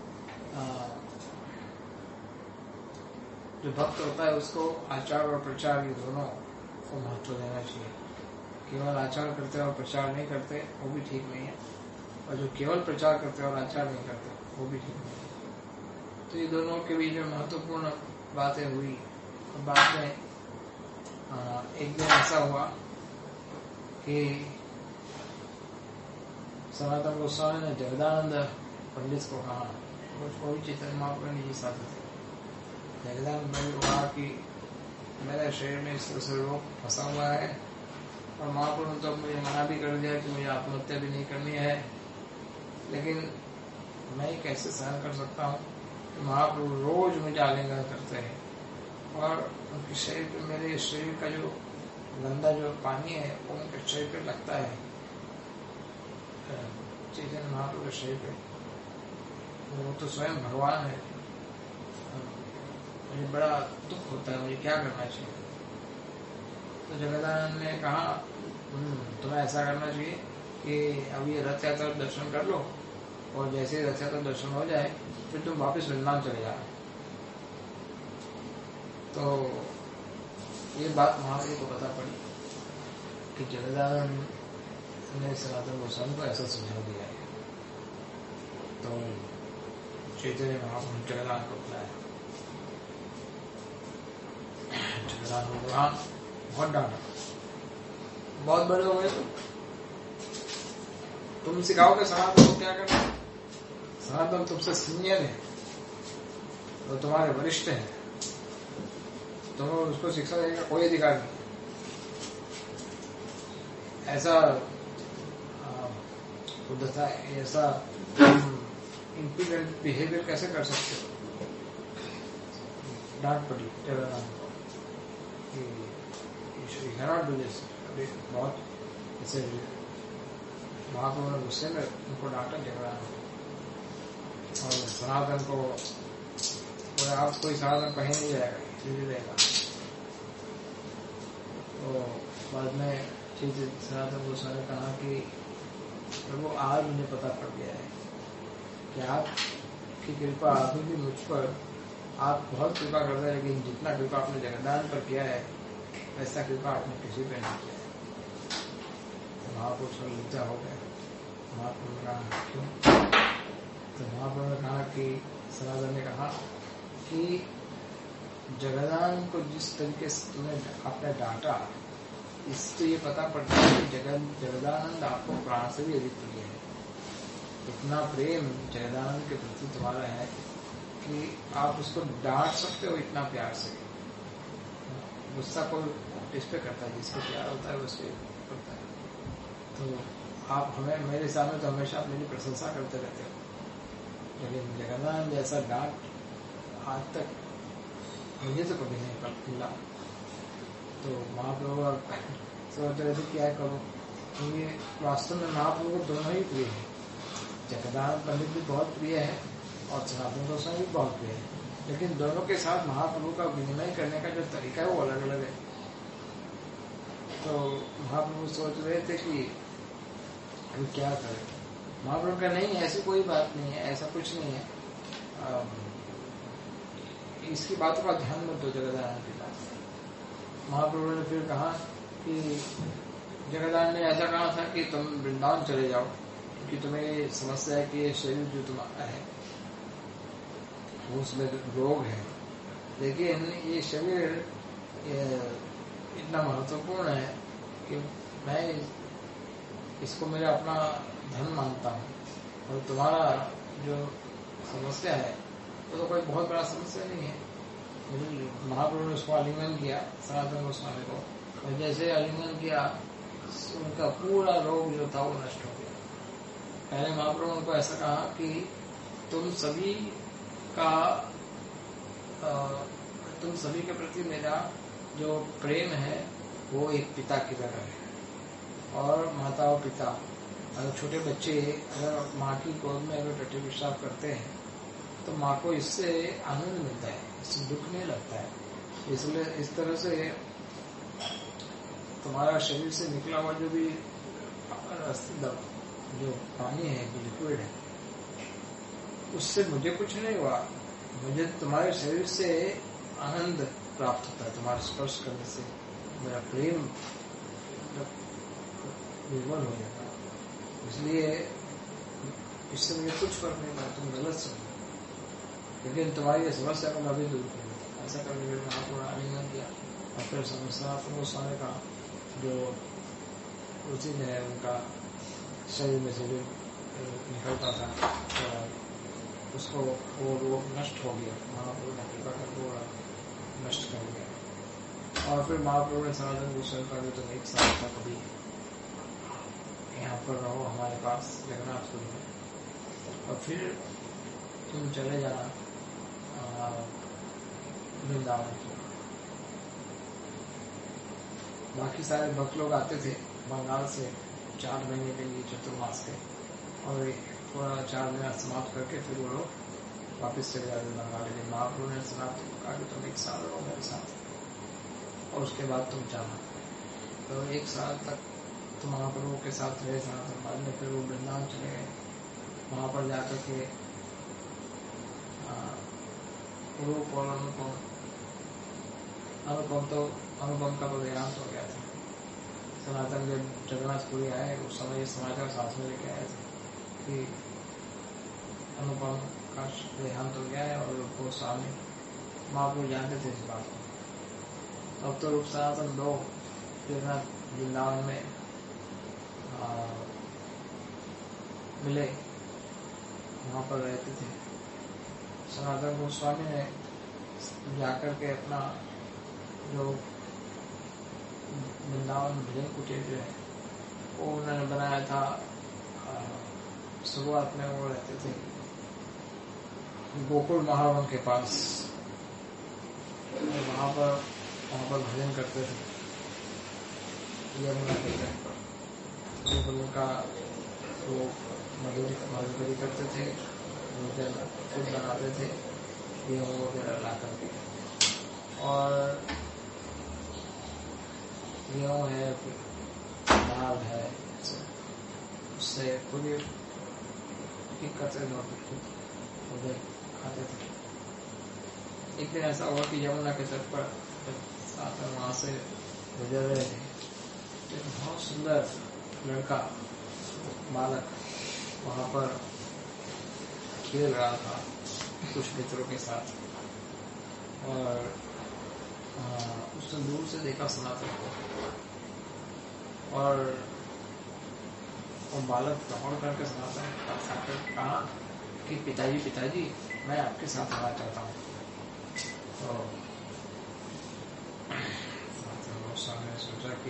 S1: जो भक्त होता है उसको आचार और प्रचार, ये दोनों को महत्व देना चाहिए। केवल आचार करते और प्रचार नहीं करते वो भी ठीक नहीं है, और जो केवल प्रचार करते और आचार नहीं करते वो भी ठीक नहीं है। तो ये दोनों के बीच में महत्वपूर्ण बातें हुई। और बाद में एक दिन ऐसा हुआ कि सनातन गोस्वामी ने जगदानंद पंडित को कहा, कोई चैतन्य महाप्रभु जी साथ थे, जगदानंद पंडित को कहा कि मेरे शरीर में इस तरह से रोग फंसा हुआ है, और महाप्रभु ने तो मुझे मना भी कर दिया कि मुझे आत्महत्या भी नहीं करनी है, लेकिन मैं कैसे सहन कर सकता हूँ कि महाप्रभु रोज मुझे आलिंगन करते हैं, और उनके शरीर पे, मेरे शरीर का जो गंदा जो पानी है वो उनके शरीर पे लगता है, चैतन्य महाप्रभु के शरीर पे। वो तो स्वयं भगवान है। मुझे बड़ा दुख होता है, मुझे क्या करना चाहिए? तो जगदानंद ने कहा तुम्हें ऐसा करना चाहिए कि अब ये रथ यात्रा दर्शन कर लो, और जैसे ही रथ यात्रा दर्शन हो जाए फिर तुम वापस वृंदावन चले जाओ। तो ये बात महावीर को पता पड़ी कि जगदानंद ने सनातन गोस्वामी को ऐसा सुझाव दिया है। तो चैतन्य महाप्रभु जगदानंद को बुलाया। जगदानंद बहुत डांटा, बहुत बड़े हो गए तुम सिखाओगे सनातन को क्या करना। सनातन तुमसे सीनियर है, तो तुम्हारे वरिष्ठ है, तुम्हें उसको शिक्षा देने का कोई अधिकार नहीं। ऐसा उद्धता, ऐसा इम्पीडेंट बिहेवियर कैसे कर सकते हो। डांट पड़ी जगन्नाथ को कि अभी बहुत ऐसे महाप्रभु ने गुस्से में उनको डांटा जगन्नाथ और सनातन को बोले आप कोई सनातन कहीं नहीं जाएगा, सीधे रहेगा। तो बाद में ठीक सनातन गोस्वामी ने कहा कि प्रभु आज मुझे पता पड़ गया है कि आपकी कृपा अभी भी मुझ पर, आप बहुत कृपा करते हैं, लेकिन जितना कृपा आपने जगन्नाथ पर किया है वैसा कृपा आपने किसी पर नहीं किया है। तो महापुरुष लज्जा हो गए। महाप्रभु ने कहा क्यों? तो महाप्रभु ने कहा कि सनातन ने कहा कि जगन्नाथ को जिस तरीके से तुमने आपने डांटा, इससे ये पता पड़ता है कि जगदानंद आपको प्राण से भी अधिक प्रिय है। इतना प्रेम जगदानंद के प्रति तुम्हारा है कि आप उसको डांट सकते हो इतना प्यार से। गुस्सा कोई इस पे करता है, जिसको प्यार होता है उससे करता है। तो आप हमें, मेरे सामने तो हमेशा आप मेरी प्रशंसा करते रहते हो, लेकिन जगन्नाथ जैसा डांट आज तक मुझे तो कभी नहीं मिला। तो महाप्रभु सोच रहे थे क्या करो, क्योंकि वास्तव में महाप्रभु को दोनों ही प्रिय है। जगन्नाथ पंडित भी बहुत प्रिय है और सनातन गोस्वामी भी बहुत प्रिय है, लेकिन दोनों के साथ महाप्रभु का विनिमय करने का जो तरीका है वो अलग अलग है। तो महाप्रभु सोच रहे थे कि अभी क्या करें। महाप्रभु का नहीं, ऐसी कोई बात नहीं है, ऐसा कुछ नहीं है, इसकी बातों का ध्यान मत दो जगदानंद के पास। महाप्रभु ने फिर कहा कि जगदानंद ने ऐसा कहा था कि तुम वृंदावन चले जाओ, क्योंकि तुम्हें समस्या है कि ये शरीर जो तुम्हारा है उसमें रोग है, लेकिन ये शरीर इतना महत्वपूर्ण है कि मैं इसको मेरा अपना धन मानता हूँ, और तुम्हारा जो समस्या है वो तो कोई बहुत बड़ा समस्या नहीं है। महाप्रभु ने उसको आलिंगन किया सनातन गोस्वामी को, और जैसे आलिंगन किया उनका पूरा रोग जो था वो नष्ट हो गया। पहले महाप्रभु ने उनको ऐसा कहा कि तुम सभी के प्रति मेरा जो प्रेम है वो एक पिता की तरह है, और माता और पिता, अगर छोटे बच्चे अगर माँ की गोद में अगर टट्टी पेशाब करते हैं तो माँ को इससे आनंद मिलता है, इससे दुख नहीं लगता है। इसलिए इस तरह से तुम्हारा शरीर से निकला हुआ जो भी जो पानी है, जो लिक्विड है, उससे मुझे कुछ नहीं हुआ, मुझे तुम्हारे शरीर से आनंद प्राप्त होता है, तुम्हारे स्पर्श करने से मेरा प्रेम निर्मल हो जाता है। इसलिए इससे मुझे कुछ फर्क नहीं पड़ा, तुम गलत समझो, लेकिन तुम्हारी समस्या को मैं भी दूर करूँ। ऐसा करने के लिए महाप्रभु ने आलिंगन किया, और फिर सनातन गोस्वामी का जो रुचि में है उनका शरीर में से निकलता था, तो उसको वो रोग नष्ट हो गया, महाप्रभु ने कृपा कर वो नष्ट कर दिया। और फिर महाप्रभु ने सनातन गोस्वामी का भी तुम एक साल तक अभी यहाँ पर रहो हमारे पास जगन्नाथपुरी में, और फिर तुम चले जाना वृंदावन को। बाकी सारे भक्त लोग आते थे बंगाल से 4 महीने के लिए चतुर्मास के, और थोड़ा 4 महीना समाप्त करके फिर वो लोग वापस चले जाते बंगाल। लेकिन महाप्रभु ने समाप्त कहा कि तुम 1 साल रहो मेरे साथ, और उसके बाद तुम जाना। तो 1 साल तक तो महाप्रभु के साथ रहे सनातन। बाद में फिर वो वृंदावन चले गए, वहां पर जाकर के रूप और अनुपम का तो देहांत हो गया था। सनातन जब जगन्नाथपुरी आए उस समय ये समाचार साथ में लेके आए थे कि अनुपम का देहांत हो गया है, और वो सामने महाप्रभु जानते थे इस बात को। अब तो रूप सनातन 2 जगन्नाथ वृंदावन में मिले, वहां पर रहते थे। सनातन गोस्वामी ने जाकर के अपना जो वृंदावन भजन कुटीर जो है वो उन्होंने बनाया था। शुरुआत में वो रहते थे गोकुल महावन के पास, वहां पर भजन करते थे यमुना के तट पर। गोकुल का वो मधुरी करते थे, भोजन खुद बनाते थे गेहूँ वगैरह ला करके, और गेहूँ है दाल है उससे खुद ही करते थे और खुद खाते थे। एक दिन ऐसा हुआ कि यमुना के तट पर साथ में वहां से गुजर रहे थे, एक बहुत सुंदर लड़का बालक वहां पर खेल रहा था कुछ मित्रों के साथ, और उसने दूर से देखा सनातन को, और वो बालक दौड़ करके सनातन के पास आकर कहा कि पिताजी मैं आपके साथ आना चाहता हूँ। तो गोस्वामी ने सोचा कि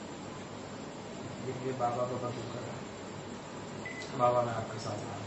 S1: ये बाबा को बदल कर रहा है, बाबा मैं आपके साथ आना।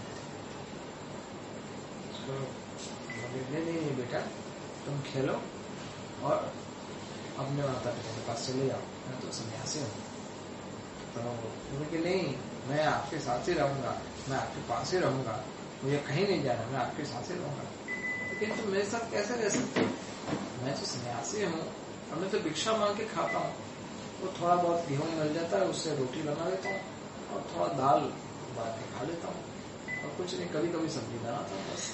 S1: तो बोले नहीं बेटा, तुम खेलो और अपने माता पिता के पास चले जाओ, मैं तो सन्यासी हूँ। तो बोले कि नहीं, मैं आपके साथ ही रहूंगा, मैं आपके पास ही रहूंगा, मुझे कहीं नहीं जाना, मैं आपके साथ ही रहूंगा। लेकिन तुम मेरे साथ कैसे रह सकते? मैं तो सन्यासी हूँ और मैं तो भिक्षा मांग के खाता हूँ। वो थोड़ा बहुत गेहूं मिल जाता है, उससे रोटी बना लेता हूँ और थोड़ा दाल उबाल के खा लेता हूँ, और कुछ नहीं, कभी कभी सब्जी बनाता हूँ बस।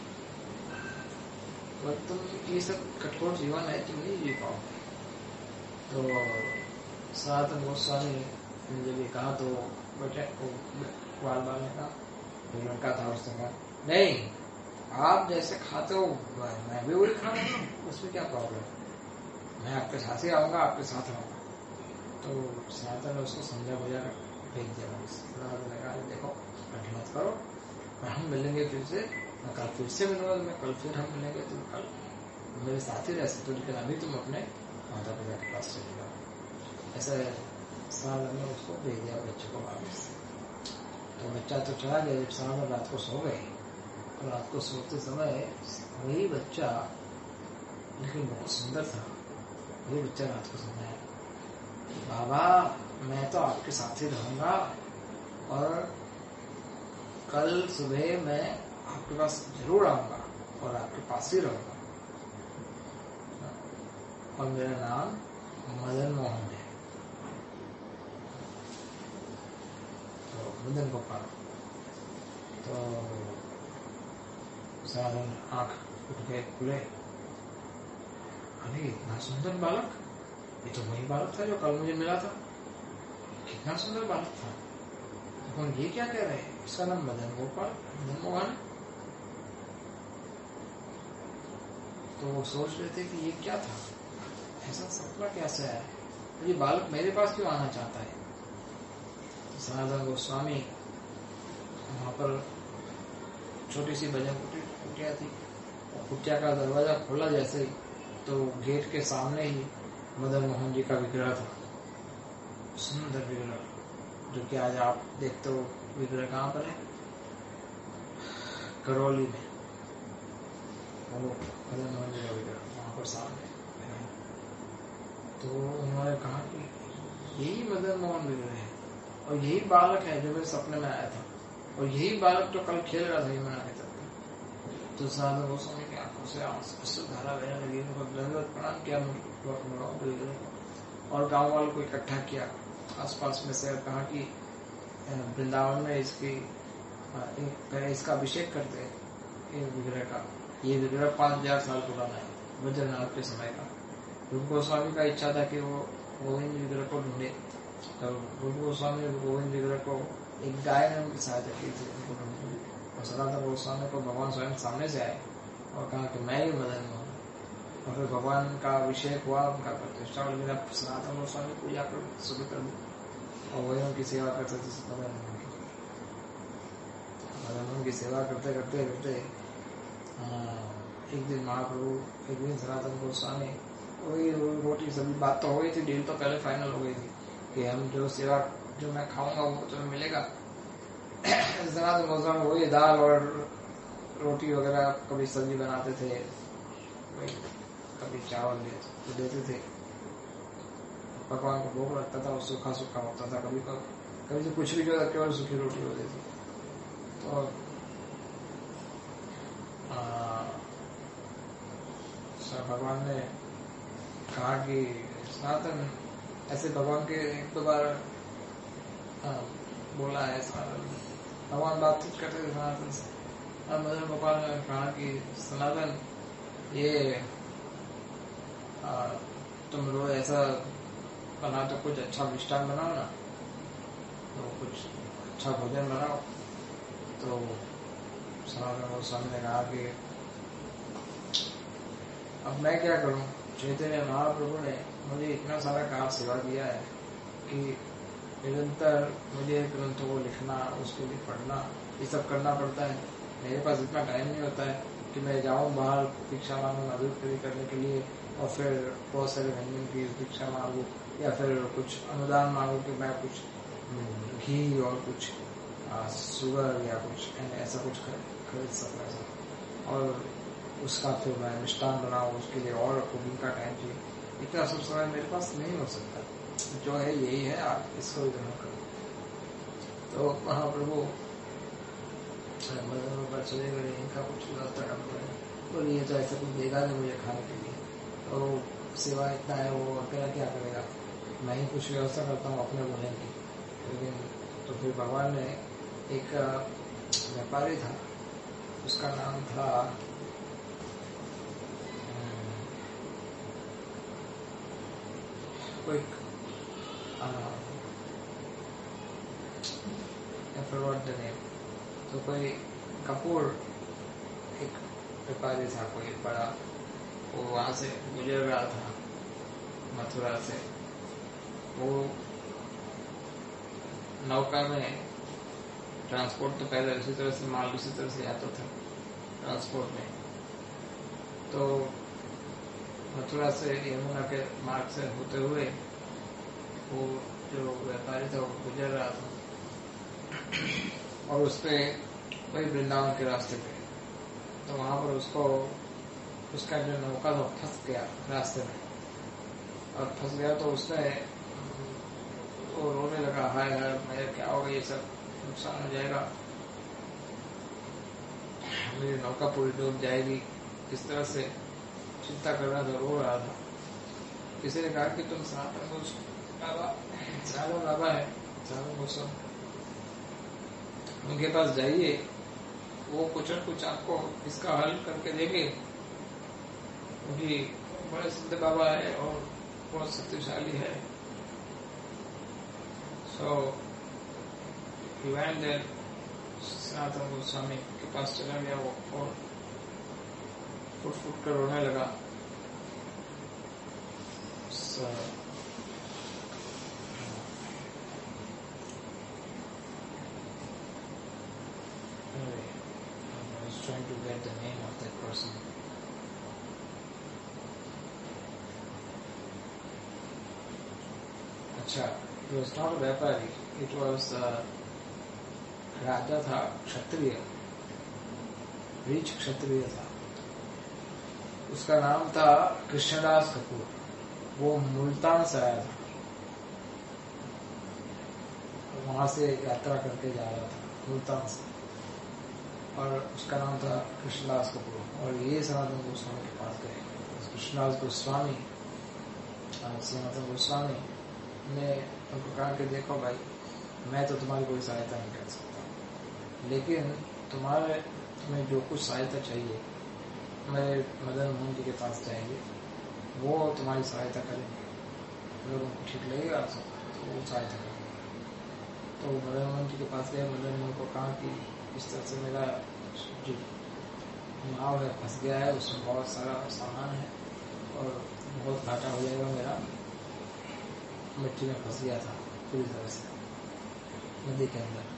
S1: तो तुम ये सब कठोर जीवन है, तुम नहीं जी पाओगे। तो सनातन गोस्वामी ने जब ये कहा तो बेटे बाल ने कहा, लड़का था उसने कहा नहीं, आप जैसे खाते हो मैं भी वही खाऊंगा, उसमें क्या प्रॉब्लम, मैं आपके साथ ही आऊंगा, आपके साथ रहूंगा। तो सनातन ने उसको समझा बुझा भेज दिया। सनातन ने कहा देखो कठिन मत करो, हम मिलेंगे फिर से, मैं कल फिर से मिलूंगा, मैं कल फिर हम मिलेंगे, तुम कल मेरे साथ ही रह सकते हो, लेकिन अभी तुम अपने माता पिता के पास चले जाओ। ऐसा सनातन ने उसको भेज दिया बच्चे को वापस। तो बच्चा तो चला गया। जब सनातन रात को सो गए, और रात को सोते समय वही बच्चा, लेकिन बहुत सुंदर था, वही बच्चा रात को समझाया, बाबा मैं तो आपके साथ ही रहूंगा और कल सुबह मैं आपके पास जरूर आऊंगा और आपके पास ही रहूंगा, और मेरा नाम मदन मोहन है। तो मदन गोपाल। तो साधन आंख उठ के खुले, अरे इतना सुंदर बालक, ये तो वही बालक था जो कल मुझे मिला था, कितना सुंदर बालक था। तो ये क्या कह रहे हैं, इसका नाम मदन गोपाल, मदन मोहन। तो वो सोच रहे थे कि ये क्या था, ऐसा सपना कैसे आया, ये बालक मेरे पास क्यों आना चाहता है। तो सनातन गोस्वामी वहां पर छोटी सी भजन कुटिया थी, और कुटिया का दरवाजा खोला जैसे ही, तो गेट के सामने ही मदन मोहन जी का विग्रह था, सुंदर विग्रह, जो कि आज आप देखते हो। विग्रह कहाँ पर है? करौली में, वो मदन मोहन जी का विग्रह वहां पर सामने। तो उन्होंने कहा कि यही मदन मोहन विग्रह है, और यही बालक है जो मेरे सपने में आया था, और यही बालक तो कल खेल रहा था यमुना के तट पर। तो सनातन गोस्वामी की आंखों से अश्रुधारा बहने लगी, उनको दंडवत प्रणाम किया और गांव वालों को इकट्ठा किया आसपास में से, कहा कि वृंदावन में इसका अभिषेक करते हैं विग्रह का। ये विग्रह 5000 साल पुराना है, बद्रीनाथ के समय का। रूप गोस्वामी का इच्छा था कि वो गोविंद विग्रह को ढूंढे, तो रूप गोस्वामी ने गोविंद विग्रह को एक गाय ने उनकी सहायता की थी उनको ढूंढने में, और सनातन गोस्वामी को भगवान स्वयं सामने से आए और कहा कि मैं ही मदन मोहन। और फिर भगवान का अभिषेक हुआ, उनका प्रतिष्ठा, और मेरा सनातन गोस्वामी पूजा कर शुरू कर दी और वही उनकी सेवा करते थे। मदन मोहन की सेवा करते करते करते एक दिन महाप्रभु, एक दिन सनातन गोस्वामी, वही रोटी सब्जी, बात तो हो गई थी, डील तो पहले फाइनल हो गई थी कि हम जो सेवा, जो मैं खाऊंगा वो तुम्हें मिलेगा। सनातन गोस्वामी वही दाल और रोटी वगैरह, कभी सब्जी बनाते थे, कभी चावल देते थे, भगवान को भोग लगता था और सूखा सूखा होता था, कभी तो कुछ भी जो केवल सूखी रोटी होती थी। तो भगवान ने कहा कि सनातन, ऐसे भगवान के एक दो बार बोला है सनातन, भगवान बातचीत करते थे सनातन से, और मदन गोपाल ने कहा कि सनातन, ये तुम लोग ऐसा बना, तो कुछ अच्छा मिष्ठान बनाओ ना, तो कुछ अच्छा भोजन बनाओ। तो सनातन गोस्वामी ने कहा कि अब मैं क्या करूं, चैतन्य महाप्रभु ने मुझे इतना सारा काम सेवा दिया है कि निरंतर मुझे ग्रंथों को लिखना, उसके लिए पढ़ना, ये सब करना पड़ता है। मेरे पास इतना टाइम नहीं होता है कि मैं जाऊं बाहर भिक्षा मांगू, मजदूरी करने के लिए, और फिर बहुत सारे व्यंजन की भिक्षा मांगू, या फिर कुछ अनुदान मांगू कि मैं कुछ घी और कुछ शुगर या कुछ ऐसा कुछ खरीद सकूं ऐसा, और उसका फिर मैं मिष्ठान बनाऊं, उसके लिए और कुकिंग का टाइम चाहिए। इतना सब समय मेरे पास नहीं हो सकता, जो है यही है, आप इसको भी ग्रहण करो। तो महाप्रभु मदन गोपाल चले गए, इनका कुछ व्यवस्था करना पड़ेगा, और ये तो ऐसा कुछ देगा नहीं मुझे खाने के लिए, तो सेवा इतना है, वो अकेला क्या करेगा, मैं ही कुछ व्यवस्था करता हूँ अपने भोजन की। लेकिन तो फिर भगवान ने, एक व्यापारी था, उसका नाम था कोई तो कोई कपूर, एक व्यापारी था कोई बड़ा, वो वहां से गुजर रहा था मथुरा से। वो नौका में ट्रांसपोर्ट तो पहले उसी तरह से माल उसी तरह से आता था ट्रांसपोर्ट में, तो मथुरा से यमुना के मार्ग से होते हुए वो जो व्यापारी था वो गुजर रहा था, और उसपे वही वृंदावन के रास्ते पे, तो वहां पर उसको, उसका जो नौका था फंस गया रास्ते में, और फंस गया तो उसने, वो रोने लगा, हाय हाय मेरा क्या होगा, ये सब नुकसान हो जाएगा, मेरी नौका पूरी डूब जाएगी, इस तरह से चिंता कर रहा था, रो रहा था। किसी ने कहा कि तुम सनातन बाबा है, सनातन गोस्वामी, उनके पास जाइए, वो कुछ न कुछ आपको इसका हल करके देंगे, क्योंकि बड़े सिद्ध बाबा है और बहुत शक्तिशाली है। सो he went there, Sanatan Goswami के पास चला गया वो, और फुट कर रोने लगा। I was trying to get the name of that person. अच्छा, it was not a व्यापारी, it was राजा था, क्षत्रिय, रीच क्षत्रिय था, उसका नाम था कृष्णदास कपूर। वो मुल्तान से आया था, वहां से यात्रा करके जा रहा था मुल्तान से, और उसका नाम था कृष्णदास कपूर। और ये सनातन गोस्वामी के पास गए। कृष्णदास गोस्वामी, सनातन गोस्वामी ने उनको कहा कि देखो भाई, मैं तो तुम्हारी कोई सहायता नहीं कर सकता, लेकिन तुम्हें जो कुछ सहायता चाहिए, मेरे मदन मोहन जी के पास जाएंगे, वो तुम्हारी सहायता करेंगे, अगर उनको ठीक लगेगा तो वो सहायता करेंगे। तो मदन मोहन जी के पास गए, मदन मोहन को कहा कि इस तरह से मेरा जो नाव है फंस गया है, उसमें बहुत सारा सामान है, और बहुत घाटा हो जाएगा मेरा, मिट्टी में फंस गया था पूरी तरह से नदी के अंदर।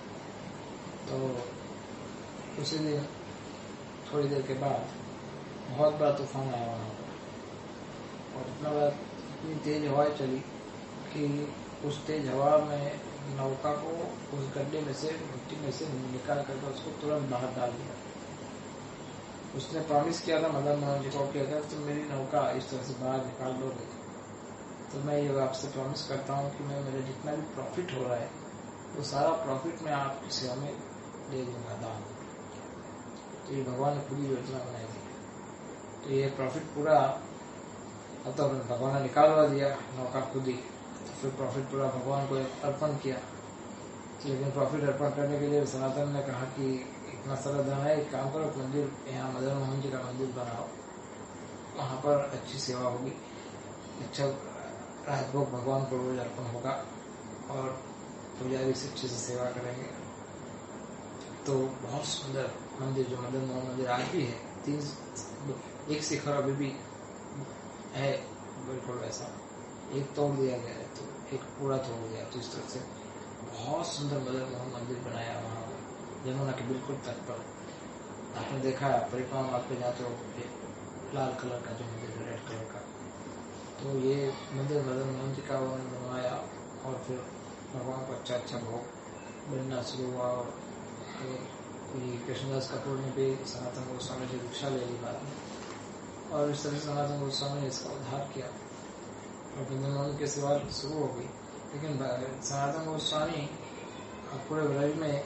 S1: तो उसी दिन थोड़ी देर के बाद बहुत बड़ा तूफान आया वहाँ पर, और इतना बड़ा, इतनी तेज हवाएं चली कि उस तेज हवा में नौका को उस गड्ढे में से, मिट्टी में से निकाल करके उसको तुरंत बाहर डाल दिया। उसने प्रॉमिस किया था मदन मोहन जी को कि अगर तुम मेरी नौका इस तरह से बाहर निकाल लोगे तो मैं ये आपसे प्रॉमिस करता हूँ कि मैं मेरा जितना भी प्रॉफिट हो रहा है वो सारा प्रॉफिट मैं आपकी सेवा में दे दूंगा दान। तो ये भगवान ने पूरी योजना बनाई थी। तो ये प्रॉफिट पूरा तो भगवान ने निकालवा दिया नौका खुद ही। तो फिर प्रॉफिट पूरा भगवान को अर्पण किया। लेकिन प्रॉफिट अर्पण करने के लिए सनातन ने कहा कि इतना सारा धन है, एक काम करो, मंदिर यहाँ मदन मोहन जी का मंदिर बनाओ, वहाँ पर अच्छी सेवा होगी, अच्छा राजभोग भगवान को रोज अर्पण होगा और पुजारी से अच्छे से सेवा करेंगे। तो बहुत सुंदर मंदिर जो मदन मोहन मंदिर आज भी है, 1 शिखर अभी भी है बिल्कुल वैसा, एक तोड़ दिया गया है तो एक पूरा तोड़ दिया। तो इस तरह से बहुत सुंदर मदन मोहन मंदिर बनाया वहाँ यमुना के बिल्कुल तट पर। आपने देखा है परिक्रमा मार्ग पे जाते हो, लाल कलर का जो मंदिर है, रेड कलर का, तो ये मंदिर मदन मोहन जी का उन्होंने बनवाया। और फिर भगवान को अच्छा अच्छा भोग मिलना शुरू हुआ। और कृष्णदास कपूर ने भी सनातन गोस्वामी से दीक्षा ले ली बाद में, और इस तरह सनातन गोस्वामी ने इसका उद्धार किया और मदन मोहन की सेवा शुरू हो गई। लेकिन सनातन गोस्वामी पूरे ब्रज में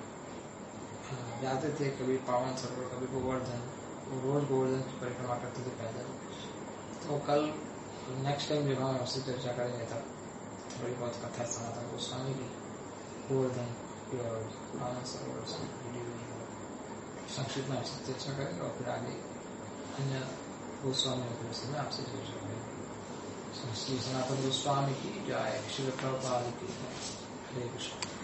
S1: जाते थे, कभी पावन सरोवर, कभी गोवर्धन, वो रोज गोवर्धन की परिक्रमा करते थे पैदल। तो कल नेक्स्ट टाइम जब हम उससे चर्चा करेंगे तब थोड़ी बहुत कथा सनातन गोस्वामी की गोवर्धन की और पावन सरोवर से जुड़ी हुई है, संक्षिप्त में आपसे चर्चा करेंगे और फिर आगे अन्य गोस्वामियों के विषय में आपसे चर्चा करेंगे। श्री सनातन गोस्वामी की जय, श्री प्रभुपाद की जय। हरे कृष्ण।